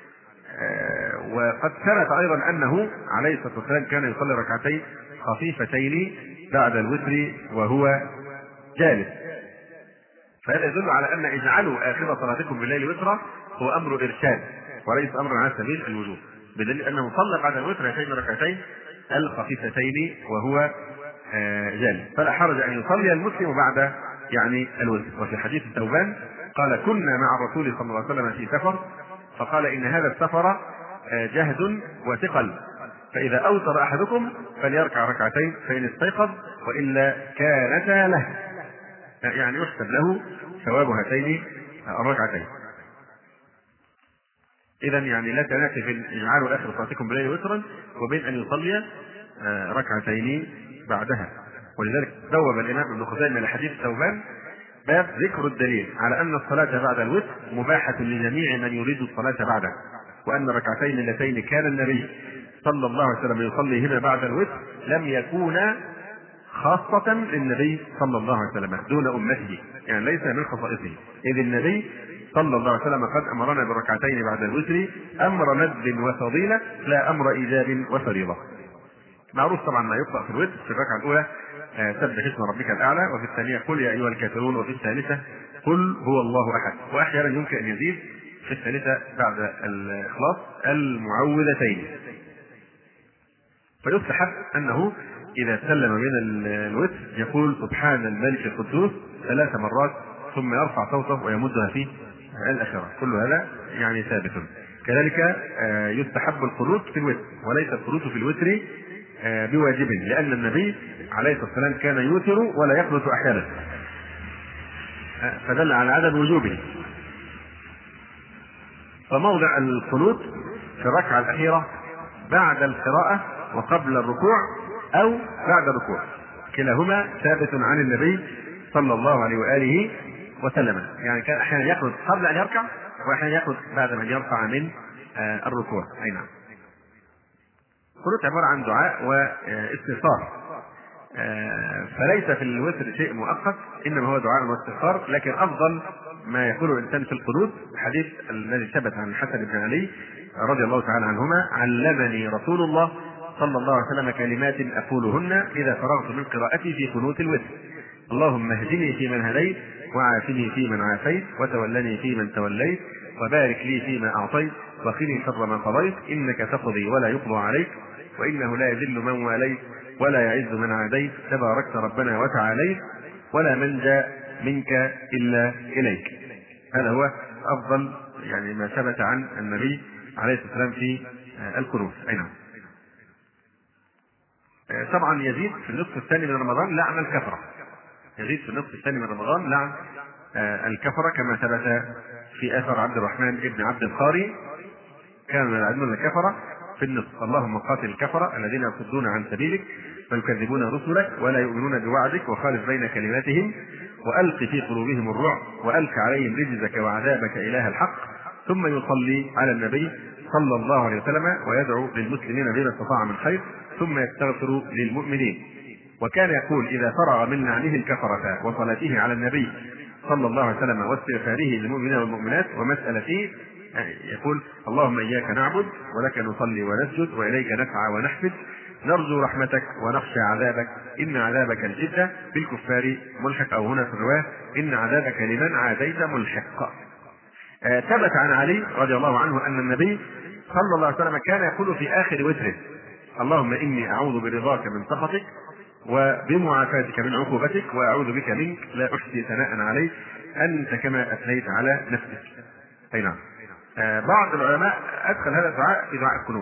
وقد ثبت أيضا أنه عليه الصلاة والسلام كان يصلي ركعتين خفيفتين بعد الوتر وهو جالس، فهذا يدل على أن اجعلوا آخر صلاتكم بالليل وترا هو أمر إرشاد وليس أمر على سبيل الوجوب، بدليل أنه صلى بعد الوتر هاتين الركعتين الخفيفتين وهو جالس، فلا حرج أن يصلي المسلم بعد يعني الوتر. وفي حديث ثوبان قال: كنا مع الرسول صلى الله عليه وسلم في سفر، فقال: إن هذا السفر جهد وثقل، فإذا أوتر أحدكم فليركع ركعتين فإن استيقظ، وإلا كانتا له، يعني يحسب له ثواب هاتين الركعتين. إذن يعني لا تنافي في اجعلوا آخر صلاتكم بالليل وترا وبين أن يصلي ركعتين بعدها. ولذلك بوب الإمام ابن خزيمة لحديث ثوبان باب ذكر الدليل على أن الصلاة بعد الوتر مباحة لجميع من يريد الصلاة بعده، وأن الركعتين اللتين كان النبي صلى الله عليه وسلم يصليهما بعد الوتر لم يكونا خاصة للنبي صلى الله عليه وسلم دون أمته، يعني ليس من خصائصه، إذ النبي صلى الله عليه وسلم قد أمرنا بالركعتين بعد الوتر أمر ندب وفضيلة لا أمر إيجاب وفريضة. معروف طبعا ما يقرأ في الوتر: في الركعة الأولى سبح اسم ربك الأعلى، وفي الثانية قل يا أيها الكافرون، وفي الثالثة قل هو الله أحد، وأحيانا يمكن أن يزيد في الثالثة بعد الإخلاص المعوذتين. فيستحب أنه إذا سلم من الوتر يقول سبحان الملك القدوس ثلاث مرات ثم يرفع صوته ويمدها في الأخيرة. كل هذا يعني ثابت. كذلك يستحب القنوت في الوتر، وليس القنوت في الوتر بواجب، لأن النبي عليه الصلاة والسلام كان يوتر ولا يقنط أحيانا، فدل على عدم وجوبه. فموضع القنوت في الركعة الأخيرة بعد القراءة وقبل الركوع أو بعد الركوع، كلاهما ثابت عن النبي صلى الله عليه وآله وسلم. يعني كان أحيانا يقنط قبل أن يركع، وأحيانا يقنط بعد أن يرفع من الركوع. أي نعم. القنوت عبارة عن دعاء واستغفار، فليس في الوتر شيء مؤقت، إنما هو دعاء واستغفار. لكن أفضل ما يقوله الإنسان في القنوت الحديث الذي ثبت عن الحسن بن علي رضي الله تعالى عنهما: علمني رسول الله صلى الله عليه وسلم كلمات أقولهن إذا فرغت من قراءتي في قنوت الوتر: اللهم اهدني فيمن هديت، وعافني فيمن عافيت، وتولني فيمن توليت، وبارك لي فيما أعطيت، وقني شر ما قضيت، إنك تقضي ولا يقضى عليك، وإنه لا يذل من واليت ولا يعز من عاديت، تباركت ربنا وتعاليت، ولا منجى منك إلا إليك. هذا هو أفضل يعني ما ثبت عن النبي عليه الصلاة والسلام في القنوت. أي نعم. طبعا يزيد في النصف الثاني من رمضان لعن الكفرة، يزيد في النصف الثاني من رمضان لعن الكفرة، كما ثبت في أثر عبد الرحمن ابن عبد القاري: كانوا يلعنون الكفرة في النصف، اللهم قاتل الكفرة الذين يصدون عن سبيلك ويكذبون رسلك ولا يؤمنون بوعدك، وخالف بين كلماتهم، وألق في قلوبهم الرعب، وألق عليهم رجزك وعذابك إله الحق. ثم يصلي على النبي صلى الله عليه وسلم ويدعو للمسلمين بما استطاع من خير، ثم يستغفر للمؤمنين. وكان يقول إذا فرغ من نعله الكفرة وصلاته على النبي صلى الله عليه وسلم واستغفاره للمؤمنين والمؤمنات ومسألته يقول اللهم إياك نعبد ولك نصلي ونسجد وإليك نسعى ونحفد نرجو رحمتك ونخشى عذابك إن عذابك الجد بالكفار ملحق، أو هنا في الرواية إن عذابك لمن عاديت ملحق. آه ثبت عن علي رضي الله عنه أن النبي صلى الله عليه وسلم كان يقول في آخر وتره اللهم إني أعوذ برضاك من سخطك وبمعافاتك من عقوبتك وأعوذ بك منك لا أحصي ثناء عليك أنت كما أثنيت على نفسك. أي نعم. آه بعض العلماء أدخل هذا الدعاء في دعاء القنوت،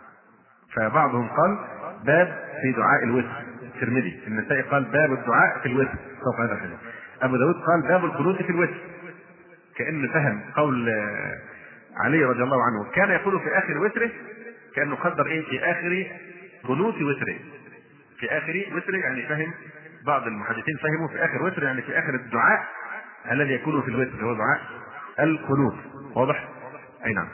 فبعضهم قال باب في دعاء الوتر، الترمذي النسائي قال باب الدعاء في الوتر فوق هذا الحديث، أبو داود قال باب القنوت في الوتر، كأنه فهم قول علي رضي الله عنه كان يقول في آخر وتره، كأنه قدر إيه في آخر قنوت وتره، في آخر وتره يعني فهم بعض المحدثين فهموا في آخر وتر يعني في آخر الدعاء الذي يكون في الوتر هو دعاء القنوت. واضح؟ أي نعم.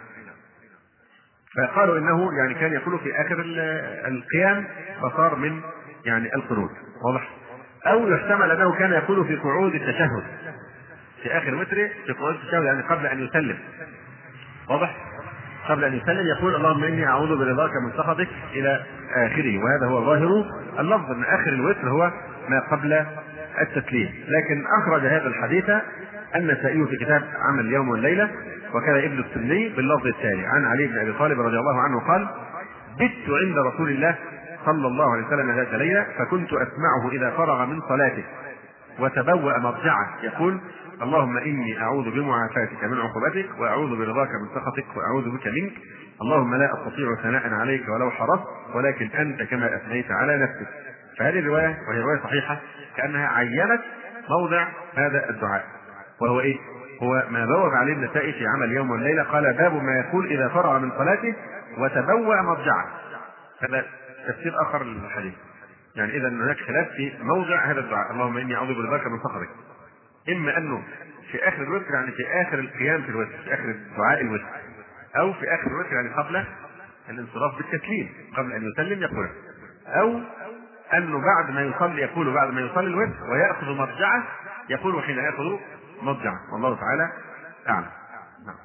فقالوا انه يعني كان يقول في اخر القيام فصار من يعني القنوت. واضح؟ او يحتمل انه كان يقول في قعود التشهد في اخر وتره، في قعود التشهد يعني قبل ان يسلم. واضح؟ قبل ان يسلم يقول اللهم اني اعوذ برضاك من سخطك الى اخره، وهذا هو ظاهر اللفظ ان اخر الوتر هو ما قبل التسليم. لكن اخرج هذا الحديث النسائي في كتاب عمل اليوم والليله، وكان ابن السني باللفظ التالي عن علي بن ابي طالب رضي الله عنه قال بت عند رسول الله صلى الله عليه وسلم ذات ليله فكنت اسمعه اذا فرغ من صلاته وتبوأ مضجعه يقول اللهم اني اعوذ بمعافاتك من عقوبتك واعوذ برضاك من سخطك واعوذ بك منك اللهم لا استطيع ثناء عليك ولو حرصت ولكن انت كما اثنيت على نفسك. فهذه الروايه وهي روايه صحيحه كانها عينت موضع هذا الدعاء، وهو ايه؟ هو ما بوب عليه النسائي في عمل اليوم والليله، قال باب ما يقول اذا فرغ من صلاته وتبوأ مضجعه. هذا تفسير اخر للحديث، يعني اذا هناك خلاف في موضع هذا الدعاء اللهم اني اعوذ برضاك من سخطك، اما انه في اخر الوتر يعني في اخر القيام في الوتر، في اخر دعاء الوتر، او في اخر الوتر يعني قبل الانصراف بالتسليم قبل ان يسلم يقول، او انه بعد ما يصلي يقول بعد ما يصلي الوتر وياخذ مضجعه يقول حين ياخذ مضجعه، والله تعالى اعلم. نعم.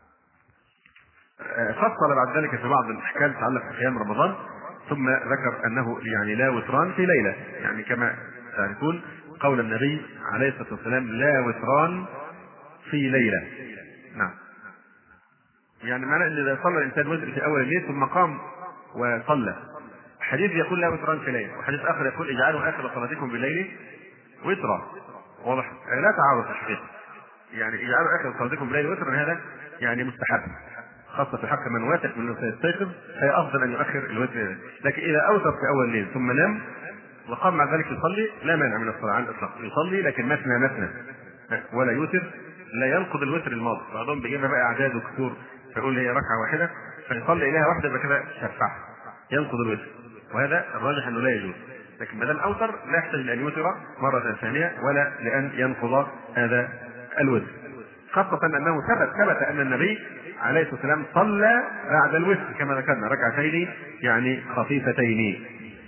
فصل بعد ذلك في بعض الاحكام تتعلق بقيام رمضان، ثم ذكر انه يعني لا وتران في ليله، يعني كما تعرفون قول النبي عليه الصلاه والسلام لا وتران في ليله. نعم. يعني معنى ان اذا صلى الانسان وتر في اول الليل ثم قام وصلى، حديث يقول لا وتران في ليله، وحديث اخر يقول اجعلوا اخر صلاتكم بالليل وترا. واضح؟ لا تعارض في الحقيقه، يعني اجعلوا اخر صلاتكم بالليل وترا هذا يعني مستحب، خاصه في حق من واثق من انه سيستيقظ فهي افضل ان يؤخر الوتر، لكن اذا اوتر في اول الليل ثم نام وقام مع ذلك يصلي لا مانع من الصلاه على الاطلاق، يصلي لكن مثنى مثنى ولا يوتر، لا ينقض الوتر الماضي. بعضهم بيجيبها بقى اعداد وكسور فيقول هي ركعه واحده فيصلي اليها واحده يبقى كده شفعها ينقض الوتر، وهذا الراجح انه لا يجوز. لكن ما دام اوتر لا يحتاج لان يوتر مره ثانيه ولا لان ينقض هذا الوتر، خاصه انه ثبت ثبت ان النبي عليه الصلاه والسلام صلى بعد الوتر كما ذكرنا ركعتين يعني خفيفتين.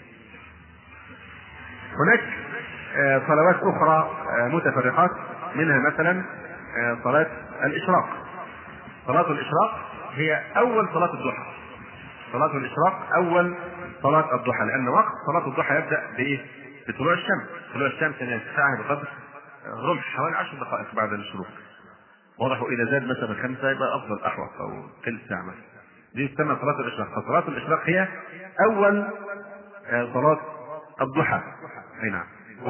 هناك صلوات اخرى متفرقات، منها مثلا صلاه الاشراق. صلاه الاشراق هي اول صلاه الضحى، صلاه الاشراق اول صلاه الضحى، لان وقت صلاه الضحى يبدا بايه؟ بطلوع الشمس، طلوع الشمس يرتفع بقدر رمح حوالي عشر دقائق بعد الشروق. واضح؟ واذا زاد مثلا خمسه يبقى افضل احوط او ثلث ساعه مثلا، دي تسمى صلاه الاشراق. فصلاه الاشراق هي اول صلاه الضحى. اي نعم.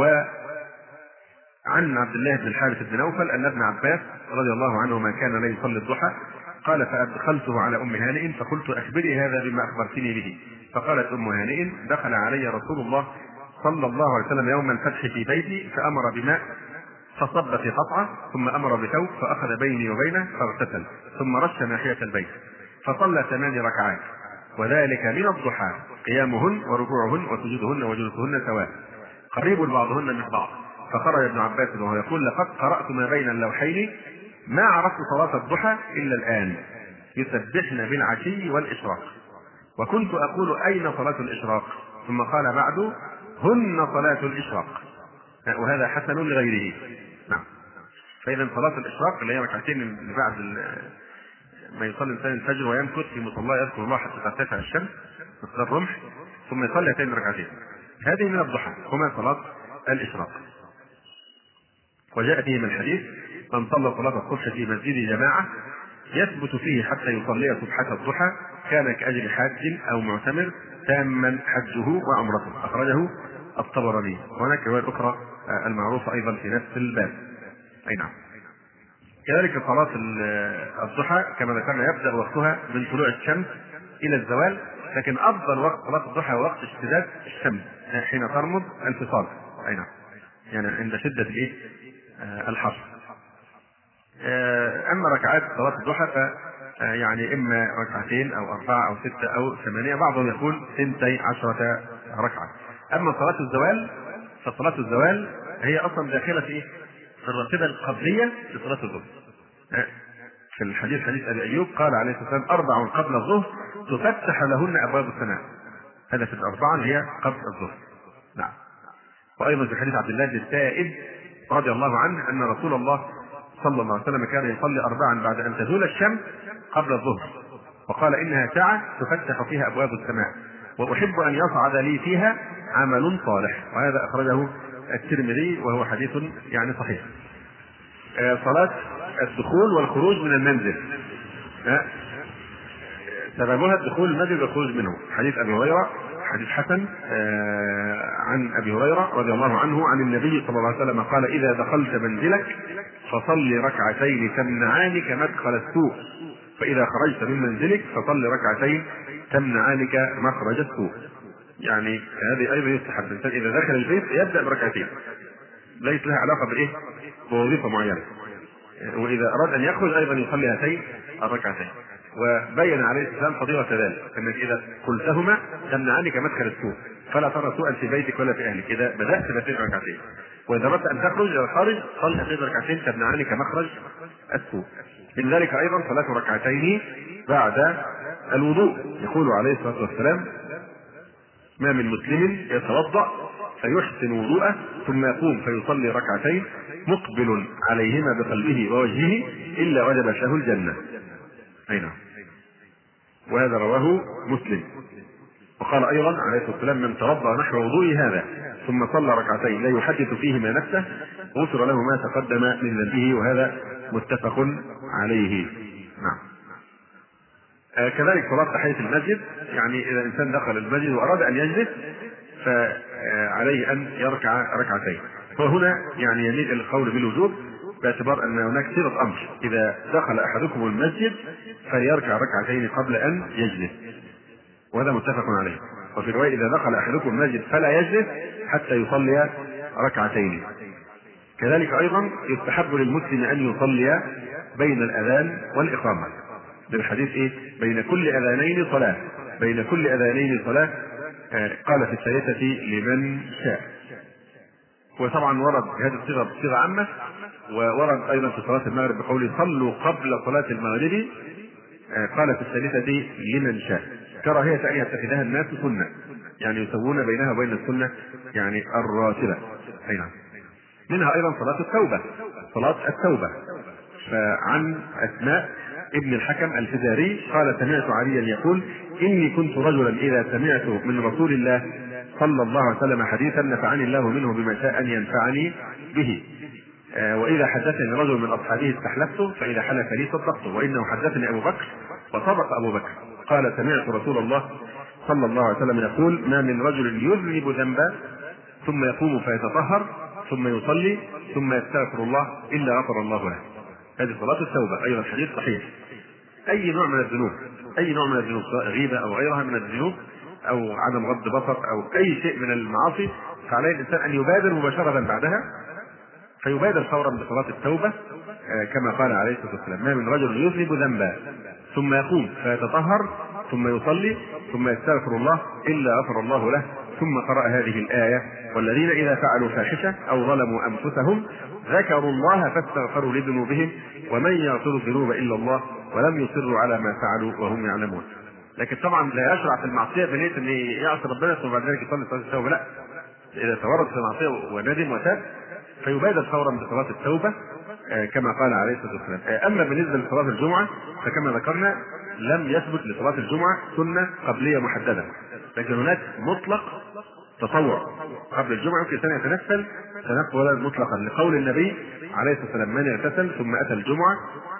وعن عبد الله بن الحارث بن نوفل ان ابن عباس رضي الله عنهما كان لا يصلي الضحى، قال فادخلته على ام هانئ فقلت اخبري هذا بما اخبرتني به، فقالت ام هانئ دخل علي رسول الله صلى الله عليه وسلم يوم الفتح في بيتي فامر بماء فصب في قطعه ثم امر بثوب فاخذ بيني وبينه فاغتسل ثم رش ناحيه البيت فصلى ثمان ركعات، وذلك من الضحى قيامهن وركوعهن وسجودهن وجلوسهن سواء قريب بعضهن من بعض. فخرج ابن عباس وهو يقول لقد قرأت ما بين اللوحين ما عرفت صلاة الضحى إلا الآن يسبحن بالعشي والإشراق، وكنت أقول أين صلاة الإشراق؟ ثم قال بعد هن صلاة الإشراق، وهذا حسن لغيره. نعم. فإذا صلاة الإشراق اللي هي ركعتين اللي بعد ما يصلي الإنسان الفجر ويمكث في مصلاه يذكر الله حتى ترتفع الشمس مثل الرمح ثم يصلي هاتين ركعتين، هذه من الضحى هما صلاة الإشراق. وجاء فيه من الحديث: من صلى صلاة الصبح في مسجد جماعة يثبت فيه حتى يصلي سبحة الضحى كان كأجر حاج أو معتمر تاما حجه وعمرته. أخرجه الطبراني. وهناك رواية أخرى المعروفة أيضا في نفس الباب. أي نعم. كذلك صلاة الضحى كما ذكرنا يبدأ وقتها من طلوع الشمس إلى الزوال، لكن أفضل وقت صلاة الضحى وقت اشتداد الشمس حين ترمض الفصال. أي نعم. يعني عند شدة الإيه؟ الحر. أما ركعات صلاة الضحى ف يعني إما ركعتين أو أربعة أو ستة أو ثمانية، بعضهم يقول ثنتي عشرة ركعة. أما صلاة الزوال فصلاة الزوال هي أصلا داخلة في إيه؟ في الراتبة القبلية لصلاة الظهر. في الحديث حديث أبي أيوب قال عليه الصلاة والسلام: أربع قبل الظهر تفتح لهن أبواب السماء. هذا في الأربعة اللي هي قبل الظهر. نعم. وأيضا في حديث عبد الله بن السائب رضي الله عنه أن رسول الله صلى الله عليه وسلم كان يصلي أربعا بعد أن تزول الشمس قبل الظهر، وقال: إنها ساعة تفتح فيها أبواب السماء وأحب أن يصعد لي فيها عمل صالح. وهذا أخرجه الترمذي وهو حديث يعني صحيح. صلاة الدخول والخروج من المنزل سببها الدخول المسجد والخروج منه. حديث أبي هريرة حديث حسن عن أبي هريرة رضي الله عنه عن النبي صلى الله عليه وسلم قال: إذا دخلت منزلك فصل ركعتين تمنعانك مدخل السوء، فإذا خرجت من منزلك فصل ركعتين تمنعانك مخرج السوء. يعني هذه أيضا يستحب الإنسان إذا دخل البيت يبدأ بركعتين ليس لها علاقة بإيه؟ بوظيفة معينة. وإذا أراد أن يخرج أيضا يصلي هاتين الركعتين. وبين عليه السلام فضيلة ذلك، أنك إذا قلتهما تمنعانك مدخل السوء فلا ترى سوءا في بيتك ولا في أهلك. إذا بدأت بهاتين ركعتين وإذا أردت أن تخرج إلى الخارج صل هاتين ركعتين تمنعانك مخرج السوء. من ذلك أيضا صلاة ركعتين بعد الوضوء. يقول عليه الصلاة والسلام: ما من مسلم يتوضأ فيحسن وضوءه ثم يقوم فيصلي ركعتين مقبل عليهما بقلبه ووجهه إلا وجب له الجنة. أين؟ وهذا رواه مسلم. وقال أيضا عليه الصلاة والسلام: من توضأ نحو وضوء هذا ثم صلى ركعتين لا يحدث فيهما نفسه غفر له ما تقدم من ذنبه. وهذا متفق عليه. نعم. آه كذلك صلاة تحية المسجد، يعني إذا الإنسان دخل المسجد وأراد أن يجلس فعليه أن يركع ركعتين. وهنا يعني يميل إلى القول بالوجوب باعتبار أن هناك صيغة أمر: إذا دخل أحدكم المسجد فليركع ركعتين قبل أن يجلس. وهذا متفق عليه. وفي رواية: إذا دخل أحدكم المسجد فلا يجلس حتى يصلي ركعتين. كذلك أيضا يستحب للمسلم أن يصلي بين الأذان والإقامة. بالحديث إيه؟ بين كل أذانين صلاة. بين كل أذانين صلاة. آه قال في الثالثة لمن شاء. وطبعا ورد هذه الصيغة بصيغة عامة، وورد أيضا في صلاة المغرب بقوله: صلوا قبل صلاة المغرب. آه قال في الثالثة لمن شاء. كراهية أن يتخذها الناس سنة، يعني يسوون بينها وبين السنة يعني الراتبة. أي نعم. منها أيضا صلاة التوبة. صلاة التوبة فعن أسماء ابن الحكم الفزاري قال: سمعت عليا يقول: إني كنت رجلا إذا سمعت من رسول الله صلى الله عليه وسلم حديثا نفعني الله منه بما شاء أن ينفعني به، آه وإذا حدثني رجل من أصحابه استحلفته، فإذا حلف لي صدقته، وإنه حدثني أبو بكر وصدق أبو بكر. قال: سمعت رسول الله صلى الله عليه وسلم يقول: ما من رجل يذنب ذنبا ثم يقوم فيتطهر ثم يصلي ثم يستغفر الله إلا غفر الله له. هذه صلاة التوبة. أيضا حديث صحيح. أي نوع من الذنوب، أي نوع من الذنوب سواء غيبة أو غيرها من الذنوب أو عدم غض بصر أو أي شيء من المعاصي، فعليه الإنسان أن يبادر مباشرة بعدها، فيبادر فورا بصلاة التوبة آه كما قال عليه الصلاة والسلام: ما من رجل يذنب ذنبا ثم يقوم فيتطهر ثم يصلي ثم يستغفر الله إلا غفر الله له. ثم قرأ هذه الآية: والذين إذا فعلوا فاحشة أو ظلموا أنفسهم ذكروا الله فاستغفروا لذنوبهم ومن يغفر الذنوب إلا الله ولم يصروا على ما فعلوا وهم يعلمون. لكن طبعا لا يشرع في المعصية بنية أن يعصي ربنا ثم بعد ذلك يصلي صلاة التوبة، لا، إذا تورط في معصية وندم وتاب فيبادر فورا بصلاة التوبة كما قال عليه الصلاة والسلام. أما بالنسبة لصلاة الجمعة فكما ذكرنا لم يثبت لصلاة الجمعة سنة قبلية محددة، لكن هناك مطلق تطوع قبل الجمعة يمكن أن يتنفل تنفلا مطلقا لقول النبي عليه الصلاة والسلام: من اغتسل ثم أتى الجمعة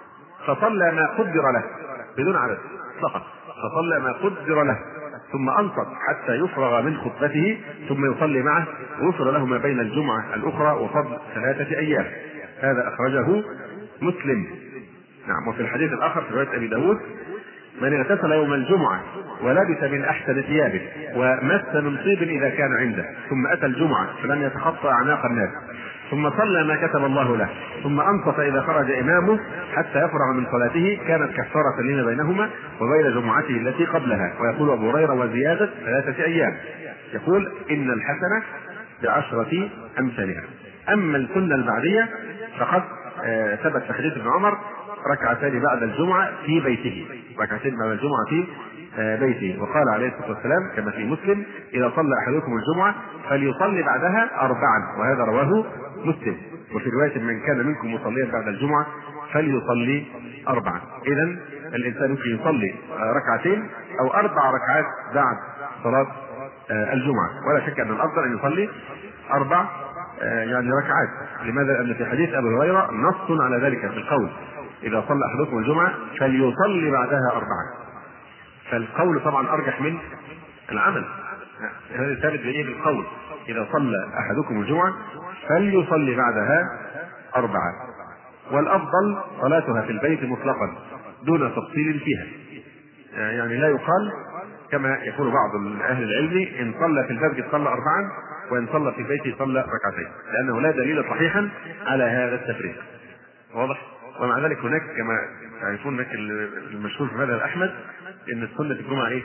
فصلى ما قدر له بدون عدد فقط، فصلى ما قدر له ثم أنصت حتى يفرغ من خطبته ثم يصلي معه ويغفر له ما بين الجمعة الأخرى وفضل ثلاثة أيام. هذا أخرجه مسلم. نعم. وفي الحديث الآخر في رواية أبي داود: من اغتسل يوم الجمعة ولبس من أحسن ثيابه ومس من طيب إذا كان عنده ثم أتى الجمعة فلم يتخطى أعناق الناس ثم صلى ما كتب الله له ثم أنصت إذا خرج إمامه حتى يفرغ من صلاته كانت كفارة لما بينهما وبين جمعته التي قبلها. ويقول أبو هريرة: وزيادة ثلاثة أيام. يقول: إن الحسنة بعشرة أمثالها. أما السنة البعدية فقد آه ثبت في حديث ابن عمر: ركعتين بعد الجمعة في بيته، ركعتين بعد الجمعة في آه بيته. وقال عليه الصلاة والسلام كما في مسلم: إذا صلى أحدكم الجمعة فليصلي بعدها أربعا، وهذا رواه مسلم. وفي رواية: من كان منكم مصليا بعد الجمعة فليصلي أربعا. إذن الإنسان يمكن يصلي ركعتين أو أربع ركعات بعد صلاة الجمعة، ولا شك أن الأفضل أن يصلي أربع يعني ركعات. لماذا؟ لأن في حديث أبي هريرة نص على ذلك في القول: إذا صلى أحدكم الجمعة فليصلي بعدها أربعا. فالقول طبعا أرجح من العمل. هذا ثابت بإيه؟ بالقول: إذا صلى أحدكم الجمعة فليصلي بعدها أربعة. والأفضل صلاتها في البيت مطلقا دون تفصيل فيها، يعني لا يقال كما يقول بعض أهل العلم: إن صلى في المسجد صلى أربعا وإن صلى في بيته صلى ركعتين، لأنه لا دليل صحيحا على هذا التفريق. واضح؟ ومع ذلك هناك كما يعرفون هناك المشهور في مذهب أحمد إن السنة الجمعة إيه؟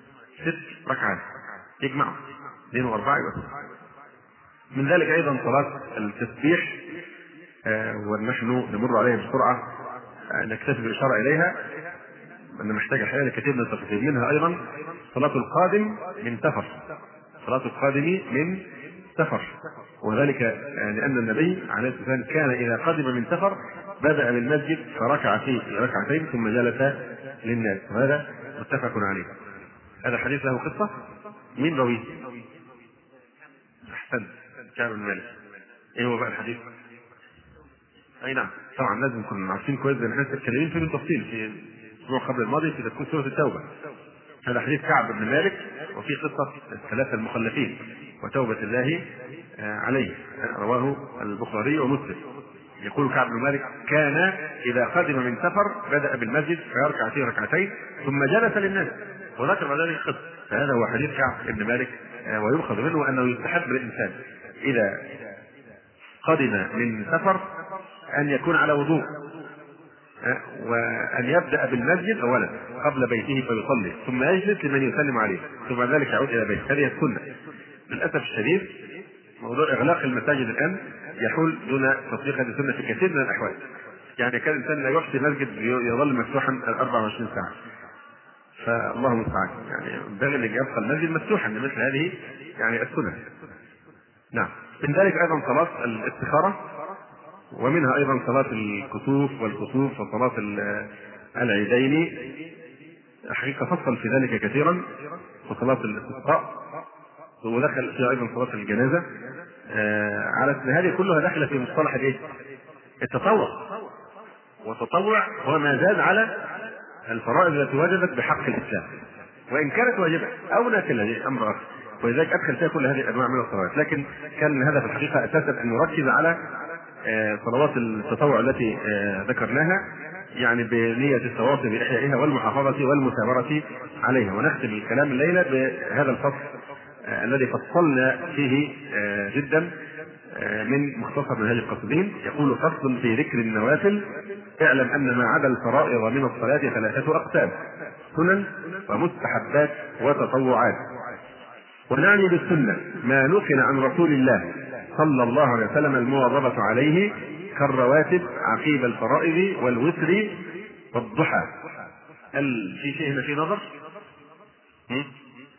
ست ركعات يجمعوا اثنين وأربعة يبقى. من ذلك أيضا صلاة التسبيح، آه ونحن نمر عليها بسرعة، آه نكتفي بالإشارة إليها أن محتاج أحيانا كثير من التفصيل. منها أيضا صلاة القادم من سفر، صلاة القادم من سفر، وذلك آه لأن النبي عليه الصلاة والسلام كان إذا قدم من سفر بدأ بالمسجد فركع فيه ركعتين ثم جلس للناس، وهذا متفق عليه. هذا حديث له قصة. مين رويه؟ أحسن، كعب بن مالك. إيه هو بقى الحديث؟ أي نعم طبعا لازم نكون عارفين كويس لأن احنا متكلمين فيه بالتفصيل في الأسبوع قبل الماضي في تفسير سورة التوبة. هذا حديث كعب بن مالك وفي قصة الثلاثة المخلفين وتوبة الله عليه، رواه البخاري ومسلم. يقول كعب بن مالك: كان إذا قدم من سفر بدأ بالمسجد فيركع فيه ركعتين ثم جلس للناس، وذكر بعد ذلك القصة. فهذا هو حديث كعب بن مالك، ويؤخذ منه أنه يستحب للإنسان إذا قدم من سفر أن يكون على وضوء، وأن يبدأ بالمسجد أولا قبل بيته فيصلي ثم يجلس لمن يسلم عليه ثم ذلك يعود إلى بيته. هذه السنة. للأسف الشديد موضوع إغلاق المساجد الآن يحول دون تطبيق هذه السنة في كثير من الأحوال. يعني كان الإنسان لا يحسن مسجد يظل مفتوحا أربعة وعشرين ساعة، فالله المستعان. يعني ينبغي أن يبقى المسجد مفتوحا لمثل هذه يعني السنة. نعم. من ذلك أيضا صلاة الاستخارة، ومنها أيضا صلاة الكسوف والكسوف وصلاة العيدين. حقيقة فصل في ذلك كثيرا. وصلاة الاستسقاء، ودخل فيها أيضا صلاة الجنازة. آه على هذه كلها داخلة في مصطلح الايه؟ التطوع. والتطوع هو ما زاد على الفرائض التي وجبت بحق الإسلام، وإن كانت واجبة أو نافلة، هذه أمر آخر، ولذلك أدخل فيها كل هذه الأنواع من الصلوات. لكن كان الهدف الحقيقة أساسا أن نركز على آه صلوات التطوع التي آه ذكرناها، يعني بنية التواصي بإحيائها والمحافظة والمثابرة عليها. ونختم الكلام الليلة بهذا الفصل آه الذي فصلنا فيه آه جدا آه من مختصر منهاج القاصدين. يقول: فصل في ذكر النوافل. اعلم أن ما عدا الفرائض من الصلاة ثلاثة أقسام: سنن ومستحبات وتطوعات. ونعني بالسنة ما نقل عن رسول الله صلى الله عليه وسلم المواظبة عليه كالرواتب عقيب الفرائض والوتر والضحى. هل في شيء هنا في نظر؟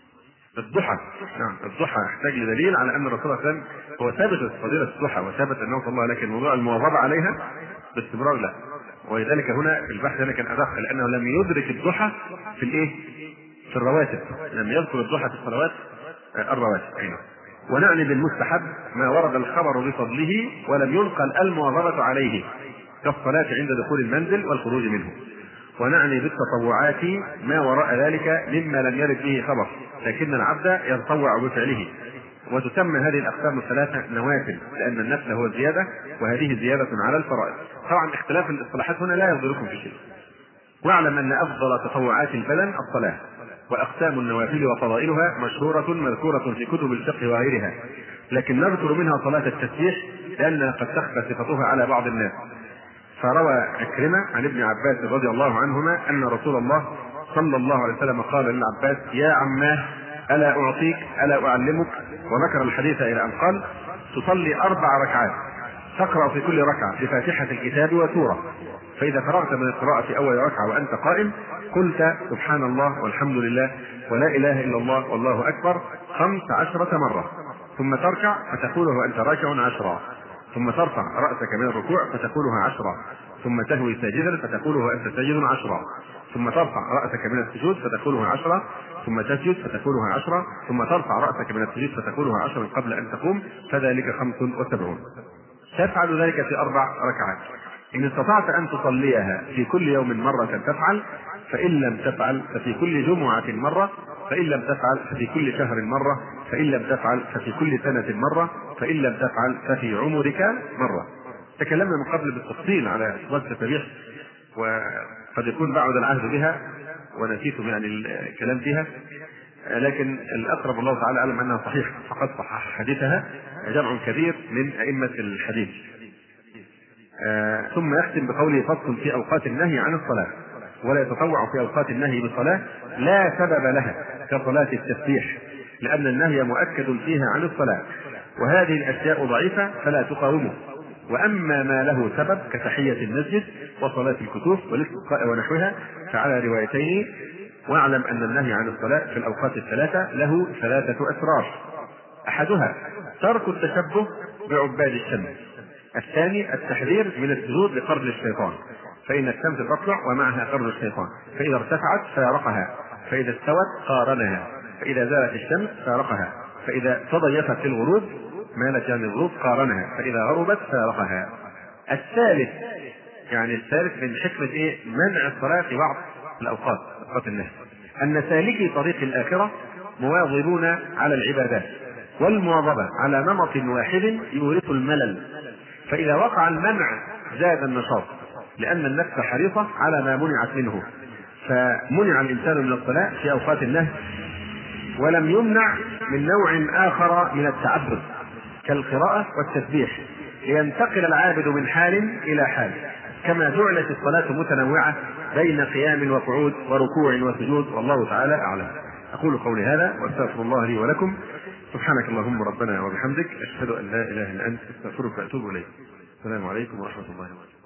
الضحى. نعم الضحى يحتاج لدليل على ان الرسول صلى الله عليه وسلم هو ثابت فضيلة الضحى وثابت انه صلى الله عليه، لكن موضوع المواظبة عليها باستمرار لا. ولذلك هنا البحث هنا كان ادق لانه لم يدرك الضحى في الايه؟ في الرواتب، لم يذكر الضحى في الصلوات الرواتب. أيضا ونعني بالمستحب ما ورد الخبر بفضله ولم ينقل المواظبة عليه كالصلاة عند دخول المنزل والخروج منه. ونعني بالتطوعات ما وراء ذلك مما لم يرد به خبر لكن العبد يتطوع بفعله. وتسمى هذه الأقسام الثلاثة نوافل لأن النفل هو الزيادة وهذه زيادة على الفرائض. طبعا اختلاف الاصطلاحات هنا لا يضركم في شيء. واعلم أن أفضل تطوعات البدن الصلاة، وأقسام النوافل وفضائلها مشهورة مذكورة في كتب الفقه وغيرها، لكن نذكر منها صلاة التسبيح لأنها قد تخفى صفتها على بعض الناس. فروى عكرمة عن ابن عباس رضي الله عنهما أن رسول الله صلى الله عليه وسلم قال للعباس: يا عماه ألا أعطيك ألا أعلمك؟ وذكر الحديث إلى أن قال: تصلي أربع ركعات تقرأ في كل ركعة بفاتحة الكتاب وسورة، فإذا فرغت من القراءة في أول ركعة وأنت قائم قلت سبحان الله والحمد لله ولا إله إلا الله والله أكبر خمس عشرة مرة، ثم تركع فتقوله وأنت راكع عشرة، ثم ترفع رأسك من الركوع فتقولها عشرة، ثم تهوي ساجدا فتقوله وأنت ساجد عشرة، ثم ترفع رأسك من السجود فتقولها عشرة، ثم تسجد فتقولها عشرة، ثم ترفع رأسك من السجود فتقولها عشرة قبل أن تقوم، فذلك خمس وسبعون. تفعل ذلك في أربع ركعات. إن استطعت أن تصليها في كل يوم مرة تفعل، فإن لم تفعل ففي كل جمعة مرة، فإن لم تفعل ففي كل شهر مرة، فإن لم تفعل ففي كل سنة مرة، فإن لم تفعل ففي عمرك مرة. تكلمنا من قبل بالتفصيل على صلاة التسبيح وقد يكون بعد العهد بها ونسيتم يعني الكلام فيها، لكن الأقرب الله تعالى أعلم أنها صحيح، فقد صحح حديثها جمع كبير من أئمة الحديث. آه ثم يختم بقوله: فصل في أوقات النهي عن الصلاة، ولا يتطوع في أوقات النهي بالصلاة لا سبب لها كصلاة التسبيح، لأن النهي مؤكد فيها عن الصلاة، وهذه الأشياء ضعيفة فلا تقاومه. وأما ما له سبب كتحية المسجد وصلاة الكسوف والاستسقاء ونحوها فعلى روايتين. واعلم أن النهي عن الصلاة في الأوقات الثلاثة له ثلاثة أسرار: أحدها ترك التشبه بعباد الشمس، الثاني التحذير من السجود لقرن الشيطان، فإن الشمس تطلع ومعها قرن الشيطان، فإذا ارتفعت فارقها، فإذا استوت قارنها، فإذا زالت الشمس فارقها، فإذا تضيفت في الغروب مالت يعني الغروب قارنها، فإذا غربت فارقها. الثالث يعني الثالث من حكمة إيه؟ منع الصلاة في بعض الأوقات أوقات النهي، أن سالكي طريق الآخرة مواظبون على العبادات، والمواظبة على نمط واحد يورث الملل، فإذا وقع المنع زاد النشاط، لأن النفس حريصة على ما منعت منه، فمنع الإنسان من الصلاة في أوقات النهي، ولم يمنع من نوع آخر من التعبد كالقراءة والتسبيح، لينتقل العابد من حال إلى حال، كما جعلت الصلاة متنوعة بين قيام وقعود وركوع وسجود، والله تعالى أعلم. أقول قولي هذا وأستغفر الله لي ولكم. سبحانك اللهم ربنا وبحمدك، أشهد أن لا إله إلا أنت، أستغفرك وأتوب إليك. السلام عليكم ورحمة الله وبركاته.